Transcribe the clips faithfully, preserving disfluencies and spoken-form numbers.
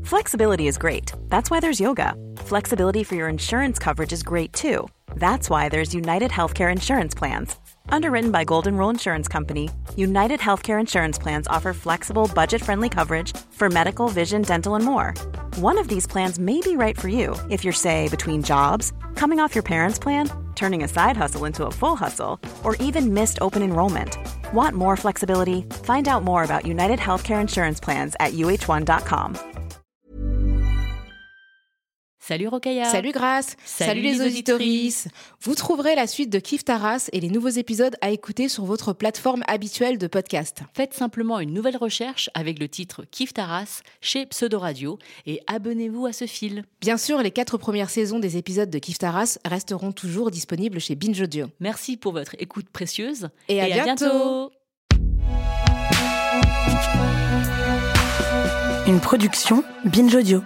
Flexibility is great. That's why there's yoga. Flexibility for your insurance coverage is great too. That's why there's United Healthcare Insurance Plans. Underwritten by Golden Rule Insurance Company, United Healthcare Insurance Plans offer flexible, budget-friendly coverage for medical, vision, dental, and more. One of these plans may be right for you if you're, say, between jobs, coming off your parents' plan, turning a side hustle into a full hustle, or even missed open enrollment. Want more flexibility? Find out more about United Healthcare Insurance Plans at U H one dot com. Salut Rokhaya. Salut Grace. Salut, Salut les auditorices. Vous trouverez la suite de Kiffe ta race et les nouveaux épisodes à écouter sur votre plateforme habituelle de podcast. Faites simplement une nouvelle recherche avec le titre Kiffe ta race chez Pseudo Radio et abonnez-vous à ce fil. Bien sûr, les quatre premières saisons des épisodes de Kiffe ta race resteront toujours disponibles chez Binge Audio. Merci pour votre écoute précieuse et à, et à bientôt. bientôt. Une production Binge Audio.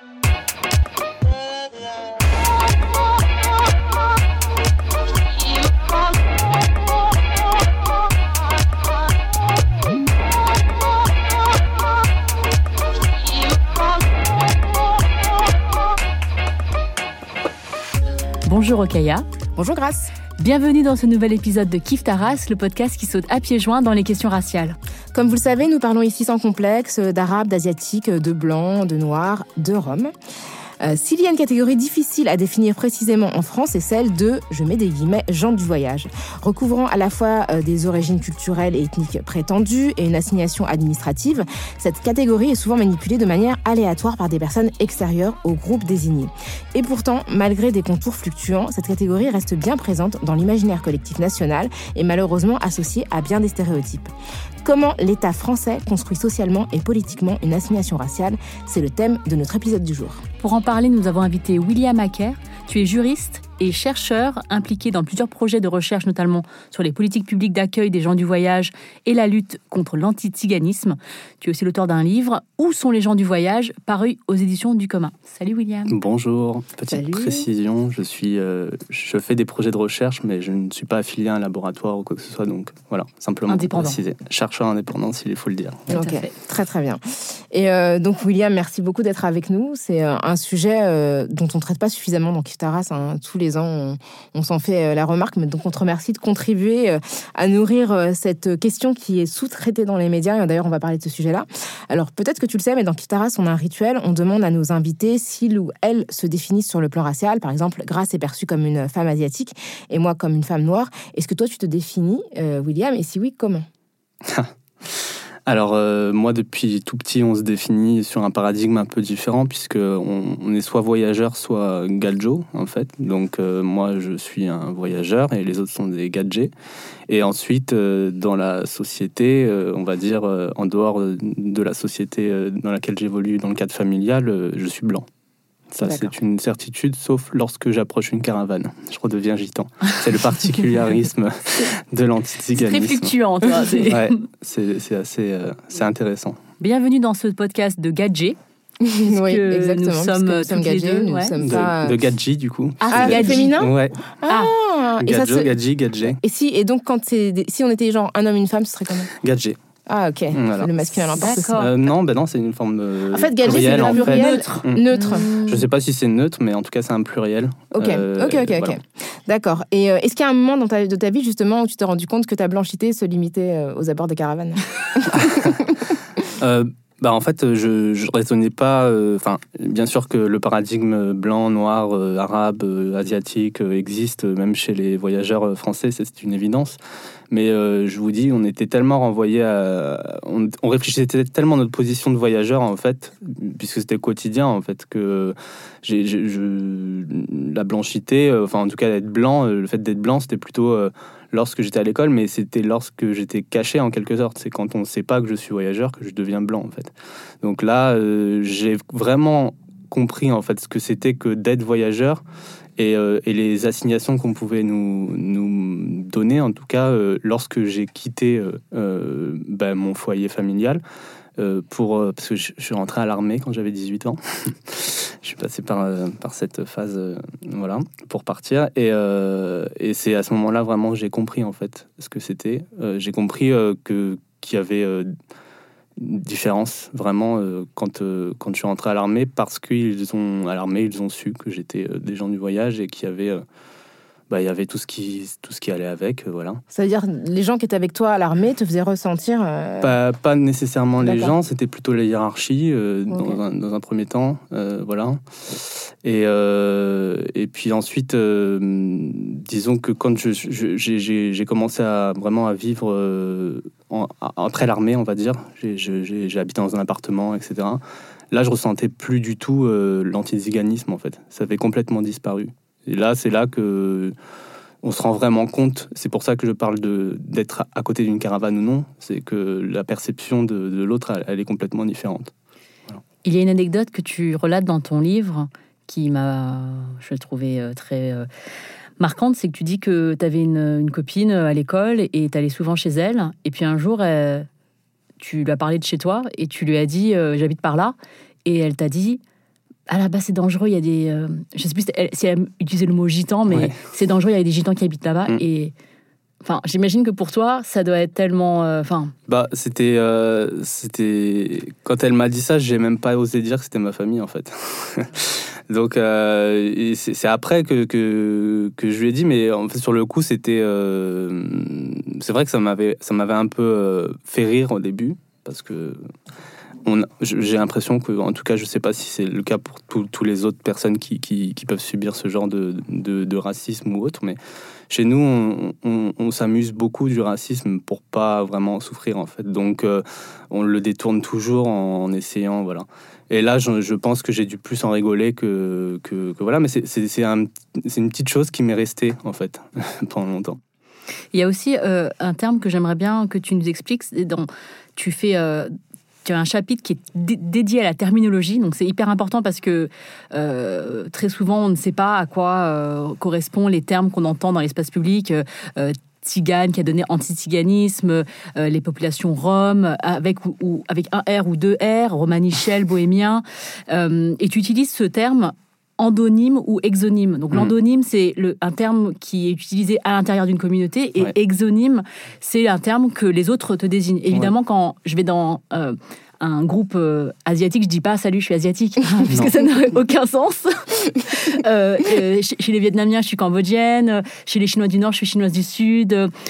Bonjour Rokhaya. Bonjour Grace. Bienvenue dans ce nouvel épisode de Kiffe ta race, le podcast qui saute à pieds joints dans les questions raciales. Comme vous le savez, nous parlons ici sans complexe d'arabes, d'asiatiques, de blancs, de noirs, de roms. Euh, s'il y a une catégorie difficile à définir précisément en France, c'est celle de, je mets des guillemets, gens du voyage, recouvrant à la fois euh, des origines culturelles et ethniques prétendues et une assignation administrative. Cette catégorie est souvent manipulée de manière aléatoire par des personnes extérieures au groupe désigné. Et pourtant, malgré des contours fluctuants, cette catégorie reste bien présente dans l'imaginaire collectif national et malheureusement associée à bien des stéréotypes. Comment l'État français construit socialement et politiquement une assignation raciale ? C'est le thème de notre épisode du jour. Pour en parler, nous avons invité William Hacker. Tu es juriste et chercheur impliqué dans plusieurs projets de recherche, notamment sur les politiques publiques d'accueil des gens du voyage et la lutte contre l'antiziganisme. Tu es aussi l'auteur d'un livre « Où sont les gens du voyage ?» paru aux éditions du Commun. Salut William. Bonjour. Petite Salut. précision, je, suis, euh, je fais des projets de recherche, mais je ne suis pas affilié à un laboratoire ou quoi que ce soit, donc voilà, simplement indépendant. Pour préciser. Chercheur indépendant, s'il faut le dire. Ok, très très bien. Et euh, donc William, merci beaucoup d'être avec nous. C'est euh, un sujet euh, dont on ne traite pas suffisamment dans Kiffe ta race, hein. Tous les ans, on, on s'en fait euh, la remarque, mais donc on te remercie de contribuer euh, à nourrir euh, cette question qui est sous-traitée dans les médias. Et d'ailleurs, on va parler de ce sujet-là. Alors peut-être que tu le sais, mais dans Kiffe ta race, on a un rituel. On demande à nos invités s'ils ou elles se définissent sur le plan racial. Par exemple, Grace est perçue comme une femme asiatique et moi comme une femme noire. Est-ce que toi, tu te définis, euh, William ? Et si oui, comment ? Alors, euh, moi, depuis tout petit, on se définit sur un paradigme un peu différent, puisqu'on on est soit voyageur, soit gadjo, en fait. Donc, euh, moi, je suis un voyageur et les autres sont des gadjés. Et ensuite, euh, dans la société, euh, on va dire, euh, en dehors de la société euh, dans laquelle j'évolue, dans le cadre familial, euh, je suis blanc. Ça, D'accord. C'est une certitude, sauf lorsque j'approche une caravane. Je redeviens gitan. C'est le particularisme de l'antiziganisme. C'est très fluctuant, toi. C'est... Ouais, c'est, c'est assez euh, c'est intéressant. Bienvenue dans ce podcast de Gadget. Oui, exactement. Nous sommes, nous sommes toutes les gadgets, deux, nous ouais. sommes De, pas... de gadji, du coup. Ah, Ah, c'est Gadji. féminin ? Ouais. Ah, et ça Gadjo, se... gadji, gadjé. Et si, et donc, quand c'est des... si on était genre un homme, une femme, ce serait comment ? Gadjé. Ah, ok. Voilà. Le masculin l'emporte aussi. D'accord. Euh, non, ben non, c'est une forme de En fait, gadget, c'est pluriel, le en fait. pluriel Neutre. Mm. neutre. Je sais pas si c'est neutre, mais en tout cas, c'est un pluriel. Ok, Euh, ok, ok, ok. voilà. D'accord. Et euh, est-ce qu'il y a un moment dans ta, de ta vie, justement, où tu t'es rendu compte que ta blanchité se limitait euh, aux abords des caravanes ? Euh, bah en fait, je je raisonnais pas. Enfin, euh, bien sûr que le paradigme blanc, noir, euh, arabe, euh, asiatique euh, existe, euh, même chez les voyageurs euh, français, c'est, c'est une évidence. Mais euh, je vous dis, on était tellement renvoyés à, on, on réfléchissait tellement à notre position de voyageur en fait, puisque c'était quotidien en fait, que j'ai, j'ai, je, la blanchité, euh, enfin en tout cas d'être blanc, euh, le fait d'être blanc, c'était plutôt euh, lorsque j'étais à l'école, mais c'était lorsque j'étais caché en quelque sorte. C'est quand on ne sait pas que je suis voyageur que je deviens blanc en fait. Donc là, euh, j'ai vraiment compris en fait ce que c'était que d'être voyageur. Et, euh, et les assignations qu'on pouvait nous, nous donner, en tout cas, euh, lorsque j'ai quitté euh, euh, bah, mon foyer familial, euh, pour, euh, parce que je, je suis rentré à l'armée quand j'avais dix-huit ans. Je suis passé par, euh, par cette phase, euh, voilà, pour partir. Et, euh, et c'est à ce moment-là, vraiment, que j'ai compris, en fait, ce que c'était. Euh, j'ai compris euh, que, qu'il y avait... Euh, différence vraiment euh, quand, euh, quand je suis rentré à l'armée, parce qu'ils ont, à l'armée, ils ont su que j'étais euh, des gens du voyage et qu'il y avait... Euh, Bah, il y avait tout ce qui, tout ce qui allait avec, euh, voilà. C'est-à-dire, les gens qui étaient avec toi à l'armée te faisaient ressentir... Euh... Pas, pas nécessairement D'accord. les gens, c'était plutôt la hiérarchie, euh, Okay. dans, un, dans un premier temps, euh, voilà. Et, euh, et puis ensuite, euh, disons que quand je, je, j'ai, j'ai, j'ai commencé à, vraiment à vivre euh, en, après l'armée, on va dire, j'ai, j'ai, j'ai habité dans un appartement, et cetera. Là, je ressentais plus du tout euh, l'antiziganisme, en fait. Ça avait complètement disparu. Et là, c'est là que on se rend vraiment compte. C'est pour ça que je parle de, d'être à côté d'une caravane ou non. C'est que la perception de, de l'autre, elle, elle est complètement différente. Voilà. Il y a une anecdote que tu relates dans ton livre qui m'a, je l'ai trouvée très euh, marquante. C'est que tu dis que tu avais une, une copine à l'école et tu allais souvent chez elle. Et puis un jour, elle, tu lui as parlé de chez toi et tu lui as dit euh, « j'habite par là ». Et elle t'a dit... Ah là-bas, c'est dangereux, il y a des... Euh, je sais plus si elle, si elle utilisait le mot gitan, mais ouais. C'est dangereux, il y a des gitans qui habitent là-bas. Mm. Et enfin, j'imagine que pour toi, ça doit être tellement... Enfin. Euh, bah, c'était, euh, c'était... Quand elle m'a dit ça, j'ai même pas osé dire que c'était ma famille, en fait. Donc, euh, et c'est, c'est après que, que, que je lui ai dit, mais en fait, sur le coup, c'était... Euh, c'est vrai que ça m'avait, ça m'avait un peu euh, fait rire au début, parce que... On, j'ai l'impression que, en tout cas, je ne sais pas si c'est le cas pour tous les autres personnes qui, qui, qui peuvent subir ce genre de, de, de racisme ou autre, mais chez nous, on, on, on s'amuse beaucoup du racisme pour pas vraiment souffrir, en fait. Donc, euh, on le détourne toujours en, en essayant, voilà. Et là, je, je pense que j'ai dû plus en rigoler que, que, que voilà, mais c'est, c'est, c'est, un, c'est une petite chose qui m'est restée, en fait, pendant longtemps. Il y a aussi euh, un terme que j'aimerais bien que tu nous expliques. C'est dans, tu fais... Euh, Tu as un chapitre qui est d- dédié à la terminologie, donc c'est hyper important parce que euh, très souvent on ne sait pas à quoi euh, correspondent les termes qu'on entend dans l'espace public. Euh, Tzigane qui a donné anti-tsiganisme, euh, les populations roms avec, ou, ou, avec un R ou deux R, romanichel, bohémien. Euh, et tu utilises ce terme endonyme ou exonyme. Donc mmh. l'endonyme, c'est le, un terme qui est utilisé à l'intérieur d'une communauté et ouais. exonyme, c'est un terme que les autres te désignent. Évidemment, ouais. quand je vais dans euh, un groupe euh, asiatique, je dis pas « salut, je suis asiatique », puisque ça n'aurait aucun sens. euh, euh, chez, chez les Vietnamiens, je suis cambodgienne. Chez les Chinois du Nord, je suis chinoise du Sud.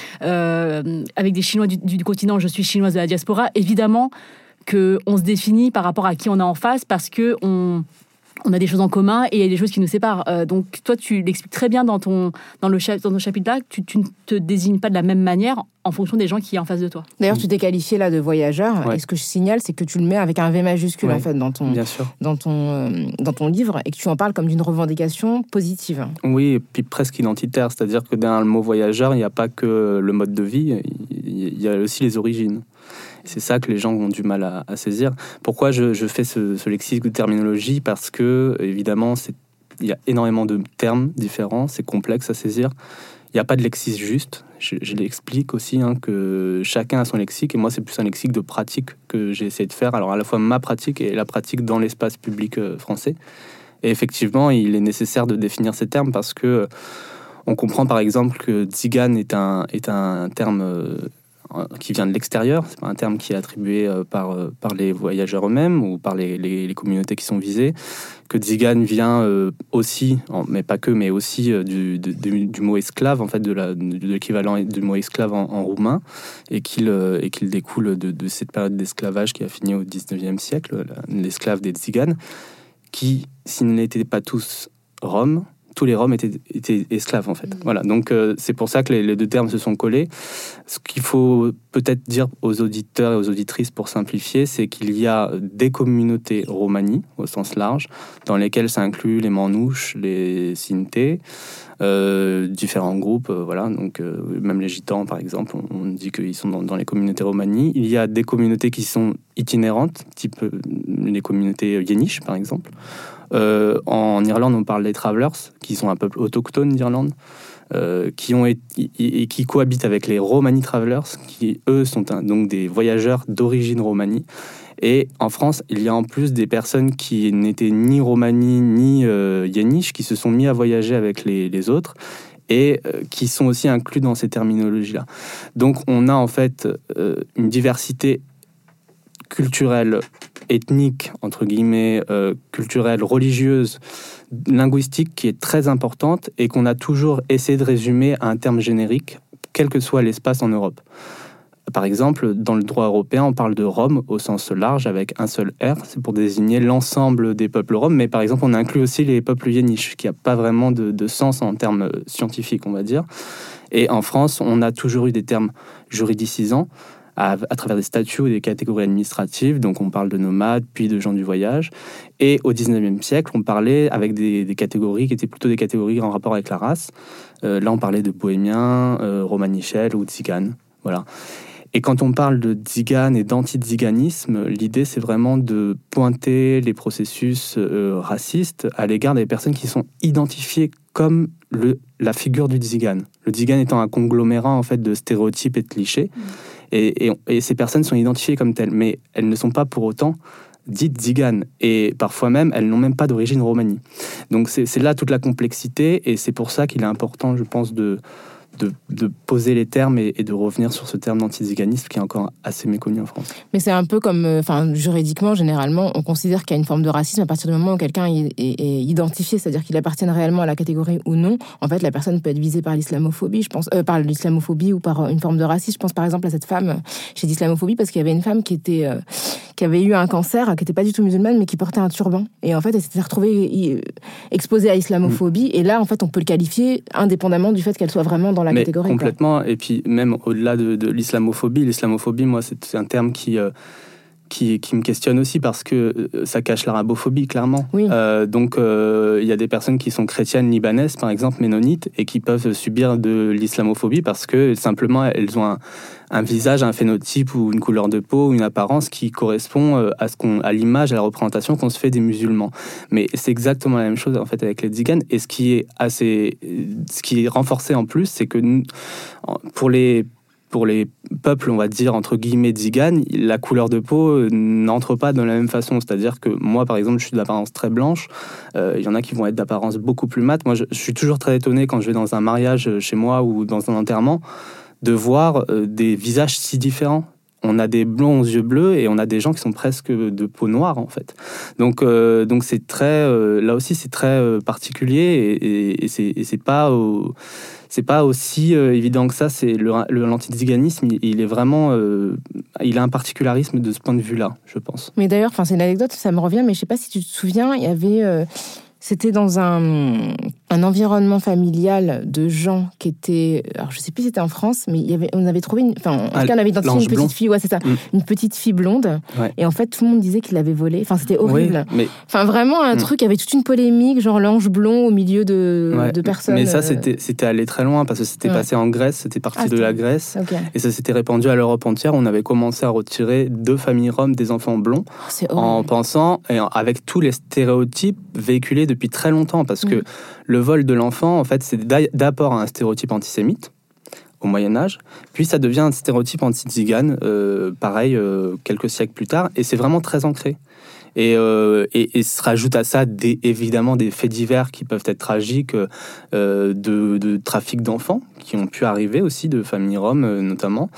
Euh, avec des Chinois du, du continent, je suis chinoise de la diaspora. Évidemment qu'on se définit par rapport à qui on est en face parce qu'on... On a des choses en commun et il y a des choses qui nous séparent. Euh, donc, toi, tu l'expliques très bien dans ton, dans le cha- dans ton chapitre-là, tu, tu ne te désignes pas de la même manière en fonction des gens qui sont en face de toi. D'ailleurs, tu t'es qualifié là de voyageur. Ouais. Et ce que je signale, c'est que tu le mets avec un V majuscule, ouais. en fait, dans ton, dans, ton, euh, dans ton livre et que tu en parles comme d'une revendication positive. Oui, et puis presque identitaire. C'est-à-dire que derrière le mot voyageur, il n'y a pas que le mode de vie, il y a aussi les origines. C'est ça que les gens ont du mal à, à saisir. Pourquoi je, je fais ce, ce lexique de terminologie ? Parce que, évidemment, c'est, il y a énormément de termes différents, c'est complexe à saisir. Il n'y a pas de lexique juste. Je, je l'explique aussi, hein, que chacun a son lexique, et moi, c'est plus un lexique de pratique que j'ai essayé de faire. Alors, à la fois ma pratique et la pratique dans l'espace public euh, français. Et effectivement, il est nécessaire de définir ces termes parce que on comprend, par exemple, que Tzigane est un, est un terme... Euh, qui vient de l'extérieur, c'est pas un terme qui est attribué par, par les voyageurs eux-mêmes ou par les, les, les communautés qui sont visées, que Tzigane vient euh, aussi, mais pas que, mais aussi euh, du, du, du mot esclave, en fait, de, la, de l'équivalent du mot esclave en, en roumain, et qu'il, euh, et qu'il découle de, de cette période d'esclavage qui a fini au dix-neuvième siècle, la, l'esclave des Tziganes, qui, s'ils n'étaient pas tous roms, tous les Roms étaient, étaient esclaves, en fait. Mmh. Voilà, donc euh, c'est pour ça que les, les deux termes se sont collés. Ce qu'il faut peut-être dire aux auditeurs et aux auditrices, pour simplifier, c'est qu'il y a des communautés romanies, au sens large, dans lesquelles ça inclut les Manouches, les Sintés, euh, différents groupes, euh, voilà, donc euh, même les Gitans, par exemple, on, on dit qu'ils sont dans, dans les communautés romanies. Il y a des communautés qui sont itinérantes, type euh, les communautés yéniches, par exemple. Euh, en Irlande, on parle des Travellers, qui sont un peuple autochtone d'Irlande, euh, qui ont et, et qui cohabitent avec les Romani Travellers, qui eux sont un, donc des voyageurs d'origine romani. Et en France, il y a en plus des personnes qui n'étaient ni romani ni euh, yéniches, qui se sont mis à voyager avec les, les autres et euh, qui sont aussi inclus dans ces terminologies-là. Donc, on a en fait euh, une diversité culturelle, ethnique, entre guillemets, euh, culturelle, religieuse, linguistique qui est très importante et qu'on a toujours essayé de résumer à un terme générique, quel que soit l'espace en Europe. Par exemple, dans le droit européen, on parle de Rome au sens large avec un seul R, c'est pour désigner l'ensemble des peuples roms, mais par exemple, on inclut aussi les peuples yéniches, qui n'a pas vraiment de, de sens en termes scientifiques, on va dire. Et en France, on a toujours eu des termes juridicisants à, à travers des statuts ou des catégories administratives, donc on parle de nomades, puis de gens du voyage. Et au dix-neuvième siècle, on parlait avec des, des catégories qui étaient plutôt des catégories en rapport avec la race. Euh, là, on parlait de bohémiens, euh, romanichels ou tziganes, voilà. Et quand on parle de tzigane et d'anti-tziganisme, l'idée, c'est vraiment de pointer les processus euh, racistes à l'égard des personnes qui sont identifiées comme le, la figure du tzigane. Le tzigane étant un conglomérat en fait, de stéréotypes et de clichés. Mmh. Et, et, et ces personnes sont identifiées comme telles, mais elles ne sont pas pour autant dites tziganes. Et parfois même, elles n'ont même pas d'origine romanie. Donc c'est, c'est là toute la complexité, et c'est pour ça qu'il est important, je pense, de... De, de poser les termes et, et de revenir sur ce terme d'anti-tziganisme qui est encore assez méconnu en France. Mais c'est un peu comme, enfin, juridiquement, généralement, on considère qu'il y a une forme de racisme à partir du moment où quelqu'un est, est, est identifié, c'est-à-dire qu'il appartient réellement à la catégorie ou non. En fait, la personne peut être visée par l'islamophobie, je pense, euh, par l'islamophobie ou par une forme de racisme. Je pense par exemple à cette femme chez l'islamophobie parce qu'il y avait une femme qui était, euh, qui avait eu un cancer, qui n'était pas du tout musulmane, mais qui portait un turban. Et en fait, elle s'était retrouvée exposée à l'islamophobie. Mmh. Et là, en fait, on peut le qualifier indépendamment du fait qu'elle soit vraiment dans la Mais catégorie. Complètement. Quoi. Et puis, même au-delà de, de l'islamophobie, l'islamophobie, moi, c'est, c'est un terme qui, euh, qui, qui me questionne aussi parce que ça cache l'arabophobie, clairement. Oui. Euh, donc, il euh, y a des personnes qui sont chrétiennes libanaises, par exemple, ménonites, et qui peuvent subir de l'islamophobie parce que, simplement, elles ont un, un visage, un phénotype ou une couleur de peau, une apparence qui correspond à, ce qu'on, à l'image, à la représentation qu'on se fait des musulmans. Mais c'est exactement la même chose, en fait, avec les tziganes. Et ce qui est assez... Ce qui est renforcé en plus, c'est que nous, pour les... Pour les peuples, on va dire, entre guillemets, tziganes, la couleur de peau n'entre pas de la même façon. C'est-à-dire que moi, par exemple, je suis d'apparence très blanche. Il euh, y en a qui vont être d'apparence beaucoup plus mate. Moi, je, je suis toujours très étonné quand je vais dans un mariage chez moi ou dans un enterrement de voir euh, des visages si différents. On a des blonds aux yeux bleus et on a des gens qui sont presque de peau noire, en fait. Donc, euh, donc c'est très... Euh, là aussi, c'est très euh, particulier et, et, et, c'est, et c'est pas... Euh, c'est pas aussi euh, évident que ça. C'est le, le, l'anti-tziganisme, il, il est vraiment... Euh, il a un particularisme de ce point de vue-là, je pense. Mais d'ailleurs, c'est une anecdote, ça me revient, mais je sais pas si tu te souviens, il y avait... Euh, c'était dans un, un environnement familial de gens qui étaient... Alors, je sais plus si c'était en France, mais il y avait, on avait trouvé... Une, enfin, en ah, tout cas, on avait identifié une petite blond. fille, ouais, c'est ça, mmh. une petite fille blonde. Ouais. Et en fait, tout le monde disait qu'il l'avait volée. Enfin, c'était horrible. Oui, mais... Enfin, vraiment, un mmh. truc, il y avait toute une polémique, genre l'ange blond au milieu de, ouais. de personnes. Mais ça, c'était, c'était allé très loin, parce que c'était ouais. passé en Grèce, c'était parti ah, de la Grèce. Okay. Et ça s'était répandu à l'Europe entière. On avait commencé à retirer deux familles roms des enfants blonds, oh, en pensant, et avec tous les stéréotypes véhiculés depuis très longtemps, parce que mmh. le vol de l'enfant, en fait, c'est d'abord un stéréotype antisémite au Moyen-Âge, puis ça devient un stéréotype anti-tzigane, euh, pareil, euh, quelques siècles plus tard, et c'est vraiment très ancré. Et, euh, et, et se rajoute à ça, des, évidemment, des faits divers qui peuvent être tragiques, euh, de, de trafic d'enfants, qui ont pu arriver aussi, de familles roms euh, notamment,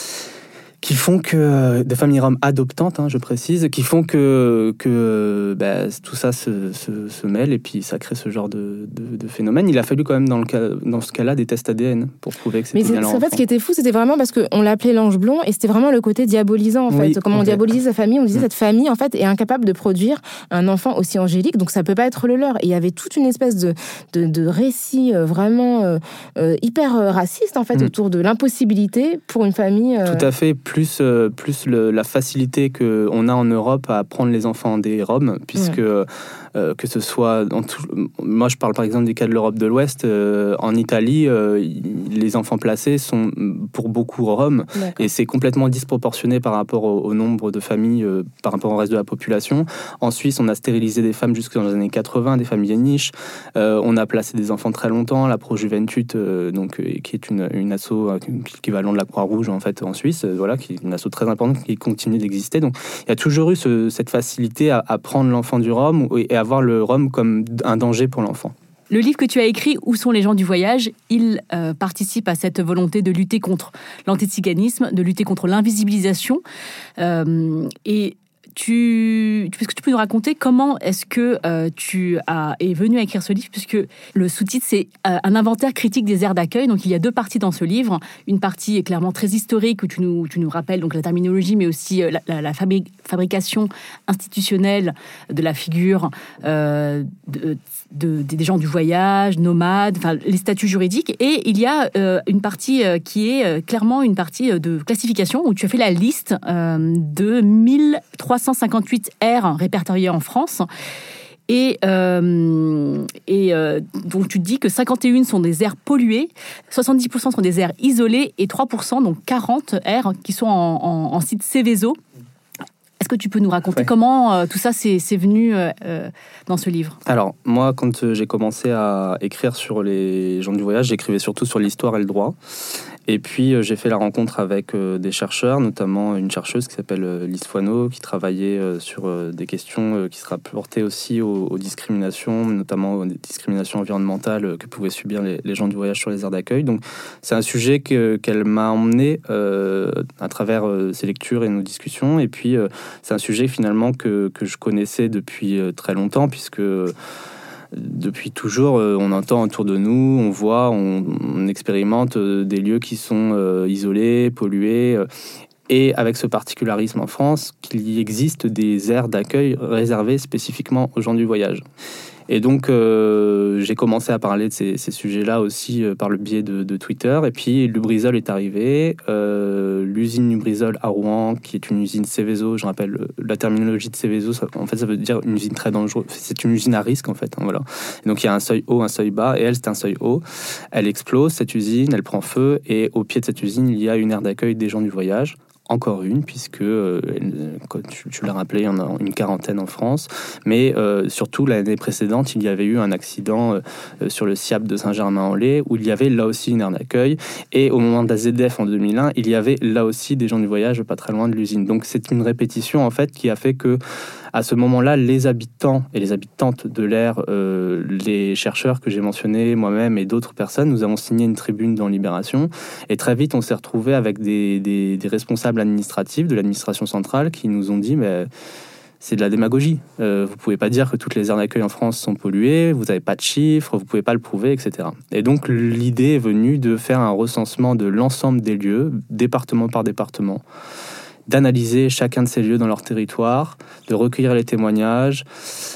qui font que, des familles roms adoptantes, hein, je précise, qui font que, que bah, tout ça se, se, se mêle et puis ça crée ce genre de, de, de phénomène. Il a fallu quand même, dans, le cas, dans ce cas-là, des tests A D N pour prouver que c'était Mais bien leur enfant. Mais en fait, ce qui était fou, c'était vraiment parce qu'on l'appelait l'ange blond et c'était vraiment le côté diabolisant, en fait. Oui, Comment okay. on diabolisait sa famille, on disait mmh. cette famille, en fait, est incapable de produire un enfant aussi angélique, donc ça peut pas être le leur. Et il y avait toute une espèce de, de, de récit euh, vraiment euh, euh, hyper euh, raciste, en fait, mmh. autour de l'impossibilité pour une famille... Euh... Tout à fait, plus, euh, plus le, la facilité qu'on a en Europe à prendre les enfants des Roms, puisque ouais. euh, que ce soit... Dans tout, moi, je parle par exemple du cas de l'Europe de l'Ouest. Euh, en Italie, euh, les enfants placés sont pour beaucoup Roms, D'accord. et c'est complètement disproportionné par rapport au, au nombre de familles, euh, par rapport au reste de la population. En Suisse, on a stérilisé des femmes jusque dans les années quatre-vingts, des familles yéniches. Euh, on a placé des enfants très longtemps. La Pro Juventud, euh, donc, euh, qui est une, une asso euh, équivalent de la Croix-Rouge en fait en Suisse, euh, voilà, qui est une asso très importante qui continue d'exister. Donc, il y a toujours eu ce, cette facilité à, à prendre l'enfant du Rom et à voir le Rom comme un danger pour l'enfant. Le livre que tu as écrit, Où sont les gens du voyage, il euh, participe à cette volonté de lutter contre l'antiziganisme, de lutter contre l'invisibilisation. Euh, et Tu, est-ce que tu peux nous raconter comment est-ce que euh, tu as, es venu à écrire ce livre, puisque le sous-titre, c'est euh, un inventaire critique des aires d'accueil. Donc, il y a deux parties dans ce livre. Une partie est clairement très historique, où tu nous, tu nous rappelles donc, la terminologie, mais aussi euh, la, la, la fabri- fabrication institutionnelle de la figure euh, de, de, de, des gens du voyage, nomades, enfin, les statuts juridiques. Et il y a euh, une partie euh, qui est euh, clairement une partie de classification, où tu as fait la liste euh, de mille trois cent cinquante-huit aires répertoriées en France. Et, euh, et euh, donc tu te dis que cinquante et un sont des aires polluées, soixante-dix pour cent sont des aires isolées et trois pour cent, donc quarante aires qui sont en, en, en site Céveso. Est-ce que tu peux nous raconter ouais. comment euh, tout ça c'est, c'est venu euh, dans ce livre ? Alors, moi, quand j'ai commencé à écrire sur les gens du voyage, j'écrivais surtout sur l'histoire et le droit. Et puis, euh, j'ai fait la rencontre avec euh, des chercheurs, notamment une chercheuse qui s'appelle euh, Lise Foineau, qui travaillait euh, sur euh, des questions euh, qui se rapportaient aussi aux, aux discriminations, notamment aux discriminations environnementales euh, que pouvaient subir les, les gens du voyage sur les aires d'accueil. Donc, c'est un sujet que, qu'elle m'a emmené euh, à travers euh, ses lectures et nos discussions. Et puis, euh, c'est un sujet finalement que, que je connaissais depuis euh, très longtemps, puisque... Euh, Depuis toujours, on entend autour de nous, on voit, on, on expérimente des lieux qui sont euh, isolés, pollués. Et avec ce particularisme en France, qu'il y existe des aires d'accueil réservées spécifiquement aux gens du voyage. Et donc, euh, j'ai commencé à parler de ces, ces sujets-là aussi euh, par le biais de, de Twitter. Et puis, Lubrizol est arrivé. Euh, l'usine Lubrizol à Rouen, qui est une usine Céveso, je rappelle la terminologie de Céveso, ça, en fait, ça veut dire une usine très dangereuse. C'est une usine à risque, en fait. Hein, voilà. Et donc, il y a un seuil haut, un seuil bas. Et elle, c'est un seuil haut. Elle explose, cette usine, elle prend feu. Et au pied de cette usine, il y a une aire d'accueil des gens du voyage. Encore une, puisque, euh, tu, tu l'as rappelé, il y en a une quarantaine en France. Mais euh, surtout, l'année précédente, il y avait eu un accident euh, sur le Siap de Saint-Germain-en-Laye, où il y avait là aussi une aire d'accueil. Et au moment de la Z D F en deux mille un, il y avait là aussi des gens du voyage pas très loin de l'usine. Donc c'est une répétition, en fait, qui a fait que, à ce moment-là, les habitants et les habitantes de l'aire, euh, les chercheurs que j'ai mentionnés, moi-même et d'autres personnes, nous avons signé une tribune dans Libération. Et très vite, on s'est retrouvés avec des, des, des responsables administratifs de l'administration centrale qui nous ont dit mais c'est de la démagogie. Euh, vous pouvez pas dire que toutes les aires d'accueil en France sont polluées, vous n'avez pas de chiffres, vous pouvez pas le prouver, et cetera. Et donc l'idée est venue de faire un recensement de l'ensemble des lieux, département par département, d'analyser chacun de ces lieux dans leur territoire, de recueillir les témoignages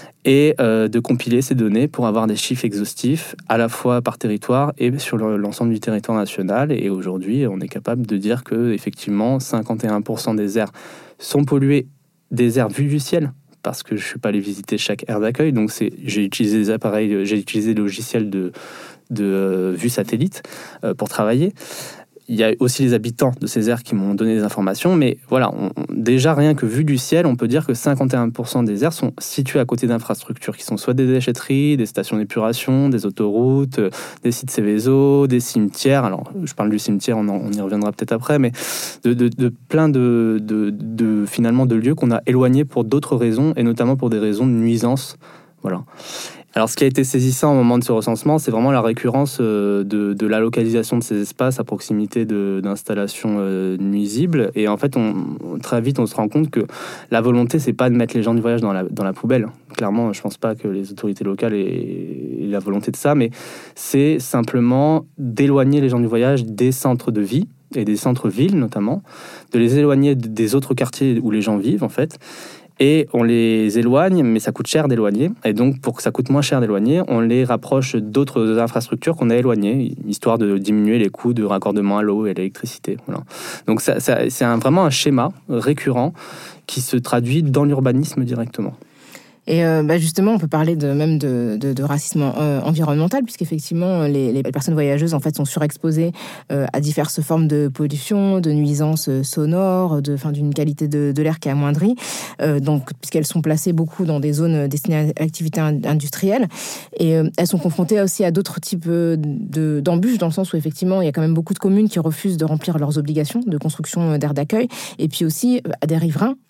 et euh, de compiler ces données pour avoir des chiffres exhaustifs à la fois par territoire et sur le, l'ensemble du territoire national. Et aujourd'hui, on est capable de dire que effectivement, cinquante et un pour cent des aires sont polluées, des aires vues du ciel, parce que je ne suis pas allé visiter chaque aire d'accueil. Donc c'est, j'ai utilisé des appareils, j'ai utilisé des logiciels de, de euh, vue satellite euh, pour travailler. Il y a aussi les habitants de ces aires qui m'ont donné des informations, mais voilà, on, déjà rien que vu du ciel, on peut dire que cinquante et un pour cent des aires sont situées à côté d'infrastructures qui sont soit des déchetteries, des stations d'épuration, des autoroutes, des sites Céveso, des cimetières. Alors, je parle du cimetière, on, en, on y reviendra peut-être après, mais de, de, de plein de, de, de, finalement, de lieux qu'on a éloignés pour d'autres raisons, et notamment pour des raisons de nuisance. Voilà. Alors, ce qui a été saisissant au moment de ce recensement, c'est vraiment la récurrence de, de la localisation de ces espaces à proximité de, d'installations euh, nuisibles. Et en fait, on, très vite, on se rend compte que la volonté, c'est pas de mettre les gens du voyage dans la, dans la poubelle. Clairement, je pense pas que les autorités locales aient, aient la volonté de ça, mais c'est simplement d'éloigner les gens du voyage des centres de vie, et des centres-villes notamment, de les éloigner des autres quartiers où les gens vivent, en fait. Et on les éloigne, mais ça coûte cher d'éloigner. Et donc, pour que ça coûte moins cher d'éloigner, on les rapproche d'autres infrastructures qu'on a éloignées, histoire de diminuer les coûts de raccordement à l'eau et à l'électricité. Voilà. Donc, ça, ça, c'est un, vraiment un schéma récurrent qui se traduit dans l'urbanisme directement. Et euh, bah justement, on peut parler de, même de, de, de racisme euh, environnemental, puisqu'effectivement, les, les personnes voyageuses en fait, sont surexposées euh, à diverses formes de pollution, de nuisances sonores, de, enfin, d'une qualité de, de l'air qui est amoindrie, euh, donc, puisqu'elles sont placées beaucoup dans des zones destinées à l'activité industrielle. Et euh, elles sont confrontées aussi à d'autres types de, d'embûches, dans le sens où, effectivement, il y a quand même beaucoup de communes qui refusent de remplir leurs obligations de construction d'aires d'accueil, et puis aussi à des riverains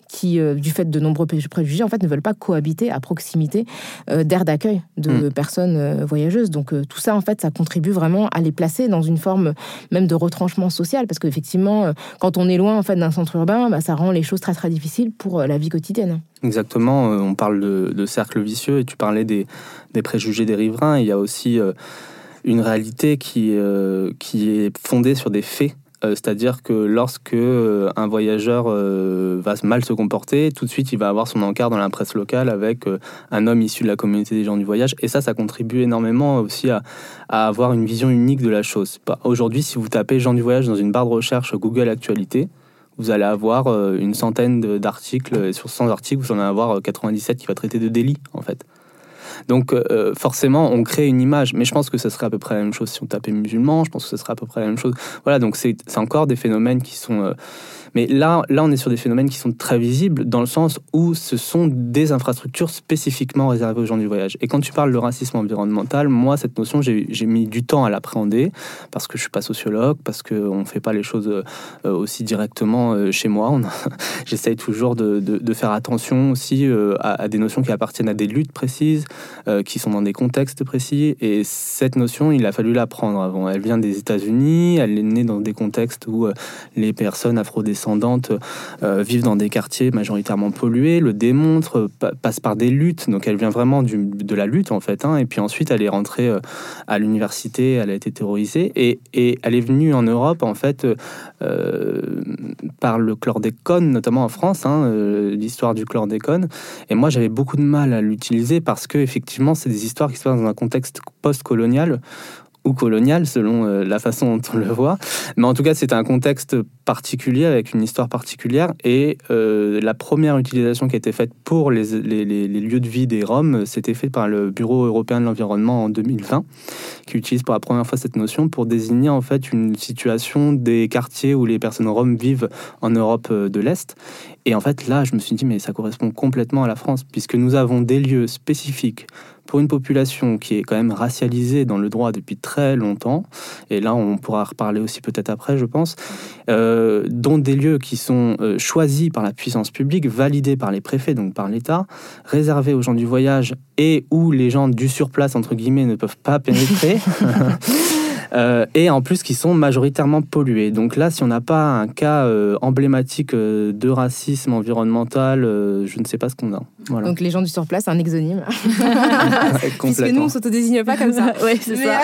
qui, euh, du fait de nombreux préjugés, en fait, ne veulent pas cohabiter à proximité euh, d'aires d'accueil de mmh. personnes euh, voyageuses. Donc euh, tout ça, en fait, ça contribue vraiment à les placer dans une forme même de retranchement social, parce qu'effectivement, euh, quand on est loin en fait d'un centre urbain, bah, ça rend les choses très très difficiles pour euh, la vie quotidienne. Exactement, euh, on parle de, de cercle vicieux, et tu parlais des, des préjugés des riverains. Il y a aussi euh, une réalité qui, euh, qui est fondée sur des faits. Euh, c'est-à-dire que lorsque euh, un voyageur euh, va mal se comporter, tout de suite il va avoir son encart dans la presse locale avec euh, un homme issu de la communauté des gens du voyage, et ça, ça contribue énormément aussi à, à avoir une vision unique de la chose. Aujourd'hui, si vous tapez gens du voyage dans une barre de recherche Google Actualité, vous allez avoir euh, une centaine d'articles, et sur cent articles, vous en allez avoir quatre-vingt-dix-sept qui va traiter de délit, en fait. Donc euh, forcément, on crée une image, mais je pense que ce serait à peu près la même chose si on tapait musulman, je pense que ce serait à peu près la même chose. Voilà, donc c'est, c'est encore des phénomènes qui sont... Euh... Mais là, là, on est sur des phénomènes qui sont très visibles, dans le sens où ce sont des infrastructures spécifiquement réservées aux gens du voyage. Et quand tu parles de racisme environnemental, moi, cette notion, j'ai, j'ai mis du temps à l'appréhender, parce que je ne suis pas sociologue, parce qu'on ne fait pas les choses euh, aussi directement euh, chez moi. On a... J'essaye toujours de, de, de faire attention aussi euh, à, à des notions qui appartiennent à des luttes précises, euh, qui sont dans des contextes précis. Et cette notion, il a fallu l'apprendre avant. Elle vient des États-Unis, elle est née dans des contextes où euh, les personnes afrodescendantes Euh, vivent dans des quartiers majoritairement pollués, le démontre, pa- passe par des luttes, donc elle vient vraiment du, de la lutte en fait, hein, et puis ensuite elle est rentrée euh, à l'université, elle a été terrorisée, et, et elle est venue en Europe en fait euh, par le chlordécone, notamment en France, hein, euh, l'histoire du chlordécone, et moi j'avais beaucoup de mal à l'utiliser parce que effectivement c'est des histoires qui se passent dans un contexte post-colonial, ou colonial, selon euh, la façon dont on le voit. Mais en tout cas, c'est un contexte particulier, avec une histoire particulière. Et euh, la première utilisation qui a été faite pour les, les, les, les lieux de vie des Roms, c'était fait par le Bureau européen de l'environnement en deux mille vingt, qui utilise pour la première fois cette notion pour désigner en fait une situation des quartiers où les personnes roms vivent en Europe de l'Est. Et en fait, là, je me suis dit, mais ça correspond complètement à la France, puisque nous avons des lieux spécifiques pour une population qui est quand même racialisée dans le droit depuis très longtemps, et là on pourra reparler aussi peut-être après, je pense, euh, dont des lieux qui sont euh, choisis par la puissance publique, validés par les préfets, donc par l'État, réservés aux gens du voyage, et où les gens du surplace, entre guillemets, ne peuvent pas pénétrer. Euh, et en plus qui sont majoritairement pollués. Donc là, si on n'a pas un cas euh, emblématique euh, de racisme environnemental, euh, je ne sais pas ce qu'on a. Voilà. Donc les gens du surplace, un exonyme. Puisque nous, on ne s'autodésigne pas comme ça. Oui, c'est mais... ça.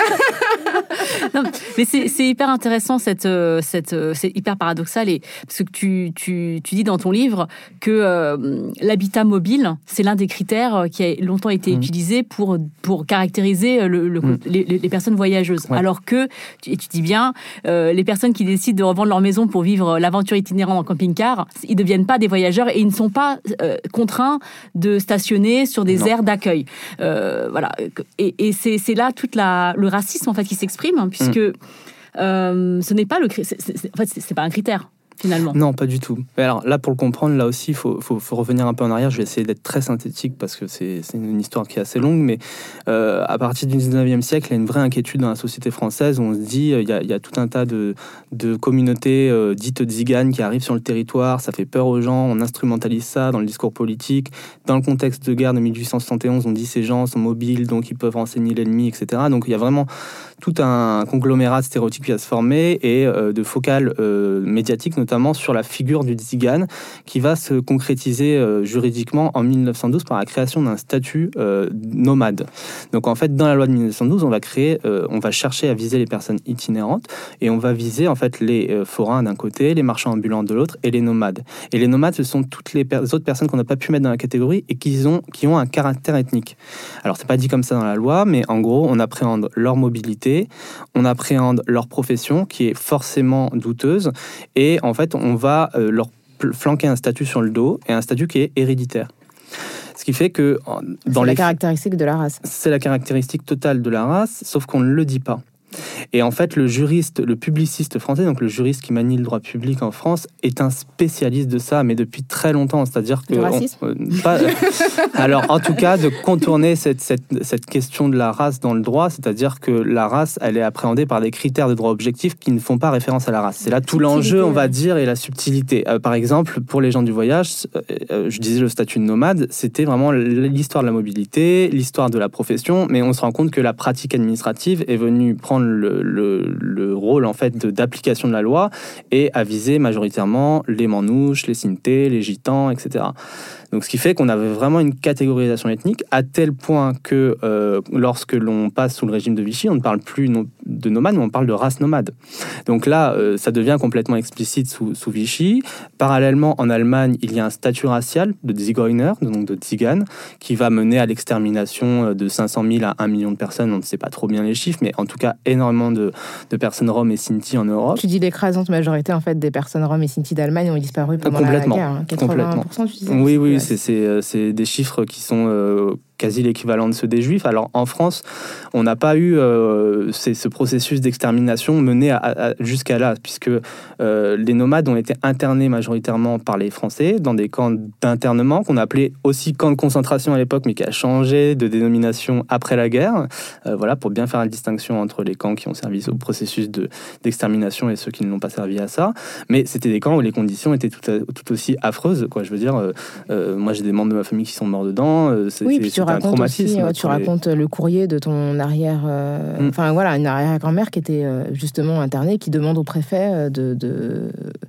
Non, mais c'est, c'est hyper intéressant, cette, cette, c'est hyper paradoxal, et, parce que tu, tu, tu dis dans ton livre que euh, l'habitat mobile, c'est l'un des critères qui a longtemps été mmh. utilisé pour, pour caractériser le, le, mmh. les, les personnes voyageuses. Ouais. Alors que, et tu dis bien, euh, les personnes qui décident de revendre leur maison pour vivre l'aventure itinérante en camping-car, ils ne deviennent pas des voyageurs et ils ne sont pas euh, contraints de stationner sur des non. aires d'accueil. Euh, voilà. Et, et c'est, c'est là tout le racisme en fait, qui s'exprime, hein, puisque mmh. euh, ce n'est pas le, c'est, c'est, en fait, c'est, c'est pas un critère. Finalement. Non, pas du tout. Mais alors là, pour le comprendre, là aussi, il faut, faut, faut revenir un peu en arrière. Je vais essayer d'être très synthétique parce que c'est, c'est une histoire qui est assez longue, mais euh, à partir du dix-neuvième siècle, il y a une vraie inquiétude dans la société française où on se dit, il y a, il y a tout un tas de, de communautés euh, dites tziganes qui arrivent sur le territoire, ça fait peur aux gens, on instrumentalise ça dans le discours politique. Dans le contexte de guerre de mille huit cent soixante et onze, on dit ces gens sont mobiles, donc ils peuvent renseigner l'ennemi, et cetera. Donc il y a vraiment tout un conglomérat de stéréotypes qui va se former et euh, de focales euh, médiatiques, notamment sur la figure du tzigane, qui va se concrétiser euh, juridiquement en mille neuf cent douze par la création d'un statut euh, nomade. Donc en fait, dans la loi de mille neuf cent douze, on va créer, euh, on va chercher à viser les personnes itinérantes et on va viser en fait les euh, forains d'un côté, les marchands ambulants de l'autre et les nomades. Et les nomades, ce sont toutes les per- autres personnes qu'on n'a pas pu mettre dans la catégorie et qui ont, qui ont un caractère ethnique. Alors c'est pas dit comme ça dans la loi, mais en gros, on appréhende leur mobilité, on appréhende leur profession qui est forcément douteuse et en fait on va euh, leur flanquer un statut sur le dos et un statut qui est héréditaire. Ce qui fait que dans c'est les la caractéristique de la race. C'est la caractéristique totale de la race, sauf qu'on ne le dit pas. Et en fait, le juriste, le publiciste français, donc le juriste qui manie le droit public en France, est un spécialiste de ça, mais depuis très longtemps. C'est-à-dire que... Du racisme on, euh, pas, alors, en tout cas, de contourner cette, cette, cette question de la race dans le droit, c'est-à-dire que la race, elle est appréhendée par des critères de droit objectifs qui ne font pas référence à la race. C'est là tout l'enjeu, on va dire, et la subtilité. Euh, par exemple, pour les gens du voyage, euh, je disais le statut de nomade, c'était vraiment l'histoire de la mobilité, l'histoire de la profession, mais on se rend compte que la pratique administrative est venue prendre le, le, le rôle en fait de, d'application de la loi et a visé majoritairement les Manouches, les Sintés, les Gitans, et cetera. Donc, ce qui fait qu'on avait vraiment une catégorisation ethnique à tel point que euh, lorsque l'on passe sous le régime de Vichy, on ne parle plus non, de nomade, mais on parle de race nomade. Donc là, euh, ça devient complètement explicite sous, sous Vichy. Parallèlement, en Allemagne, il y a un statut racial de Zigeuner, donc de Tziganes, qui va mener à l'extermination de cinq cent mille à un million de personnes. On ne sait pas trop bien les chiffres, mais en tout cas, énormément de, de personnes roms et sinti en Europe. Tu dis l'écrasante majorité en fait, des personnes roms et sinti d'Allemagne ont disparu pendant la guerre. Hein. quatre-vingts pour cent, tu disais. Oui, oui, c'est, c'est, c'est des chiffres qui sont euh, quasi l'équivalent de ceux des Juifs. Alors en France, on n'a pas eu euh, c'est, ce processus d'extermination mené à, à, jusqu'à là, puisque euh, les nomades ont été internés majoritairement par les Français dans des camps d'internement qu'on appelait aussi camps de concentration à l'époque, mais qui a changé de dénomination après la guerre. Euh, voilà, pour bien faire la distinction entre les camps qui ont servi au processus de, d'extermination et ceux qui ne l'ont pas servi à ça. Mais c'était des camps où les conditions étaient tout, à, tout aussi affreuses, quoi. Je veux dire, euh, euh, moi j'ai des membres de ma famille qui sont morts dedans. Euh, c'était, oui, puis tu racontes un traumatisme. Aussi, tu racontes les... le courrier de ton arrière, euh, mm. enfin voilà, une arrière-grand-mère qui était euh, justement internée, qui demande au préfet de, de,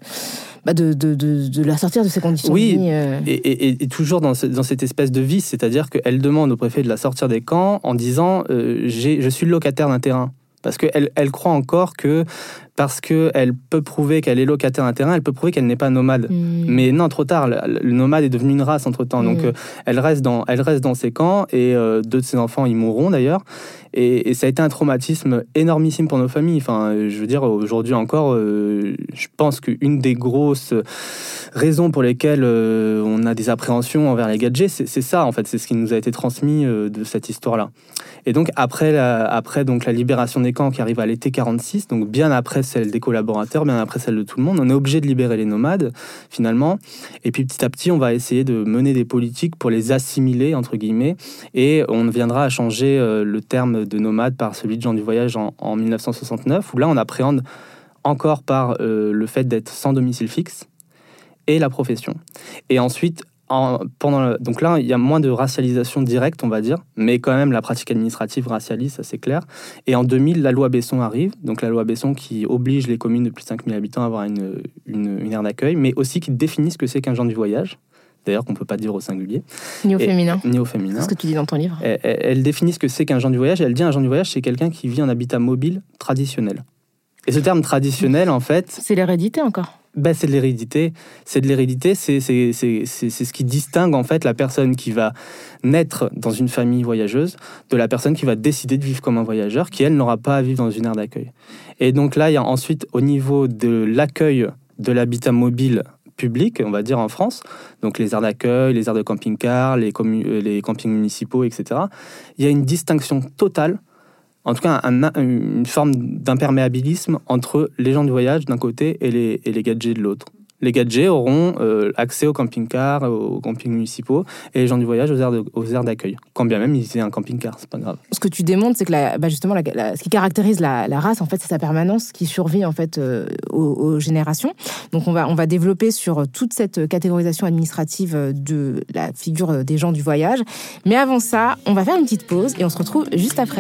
bah de, de, de, de la sortir de ces conditions. Oui, de vie, euh... et, et, et toujours dans, ce, dans cette espèce de vice, c'est-à-dire qu'elle demande au préfet de la sortir des camps en disant euh, j'ai, je suis locataire d'un terrain. Parce qu'elle elle croit encore que, parce qu'elle peut prouver qu'elle est locataire d'un terrain, elle peut prouver qu'elle n'est pas nomade. Mmh. Mais non, trop tard, le, le nomade est devenu une race entre-temps. Mmh. Donc, euh, elle, reste dans, elle reste dans ses camps, et euh, deux de ses enfants, ils mourront d'ailleurs. Et, et ça a été un traumatisme énormissime pour nos familles. Enfin, je veux dire, aujourd'hui encore, euh, je pense qu'une des grosses raisons pour lesquelles euh, on a des appréhensions envers les gadgets, c'est, c'est ça, en fait. C'est ce qui nous a été transmis euh, de cette histoire-là. Et donc, après, la, après donc, la libération des camps qui arrive à l'été quarante-six, donc bien après celle des collaborateurs, bien après celle de tout le monde, on est obligé de libérer les nomades, finalement. Et puis, petit à petit, on va essayer de mener des politiques pour les assimiler, entre guillemets, et on viendra à changer euh, le terme de nomade par celui de gens du voyage en, en dix-neuf cent soixante-neuf, où là, on appréhende encore par euh, le fait d'être sans domicile fixe et la profession. Et ensuite, En, pendant le, donc là, il y a moins de racialisation directe, on va dire, mais quand même, la pratique administrative racialise, ça c'est clair. Et en deux mille, la loi Besson arrive, donc la loi Besson qui oblige les communes de plus de cinq mille habitants à avoir une, une, une aire d'accueil, mais aussi qui définit ce que c'est qu'un gens du voyage, d'ailleurs qu'on ne peut pas dire au singulier. Ni au et, féminin. Ni au féminin. C'est ce que tu dis dans ton livre. Elle, elle, elle définit ce que c'est qu'un gens du voyage, et elle dit un gens du voyage, c'est quelqu'un qui vit en habitat mobile traditionnel. Et ce terme traditionnel, en fait... C'est l'hérédité encore. Ben, c'est de l'hérédité. C'est de l'hérédité, c'est, c'est, c'est, c'est, c'est ce qui distingue en fait la personne qui va naître dans une famille voyageuse de la personne qui va décider de vivre comme un voyageur, qui elle n'aura pas à vivre dans une aire d'accueil. Et donc là, il y a ensuite au niveau de l'accueil de l'habitat mobile public, on va dire en France, donc les aires d'accueil, les aires de camping-car, les, commu- les campings municipaux, et cetera. Il y a une distinction totale, en tout cas un, une forme d'imperméabilisme entre les gens du voyage d'un côté et les, et les gadgets de l'autre. Les gadgets auront euh, accès aux camping-cars, aux campings municipaux, et les gens du voyage aux aires, de, aux aires d'accueil. Quand bien même ils aient un camping-car, c'est pas grave. Ce que tu démontres, c'est que la, bah justement, la, la, ce qui caractérise la, la race, en fait, c'est sa permanence qui survit en fait euh, aux, aux générations. Donc on va, on va développer sur toute cette catégorisation administrative de la figure des gens du voyage. Mais avant ça, on va faire une petite pause et on se retrouve juste après.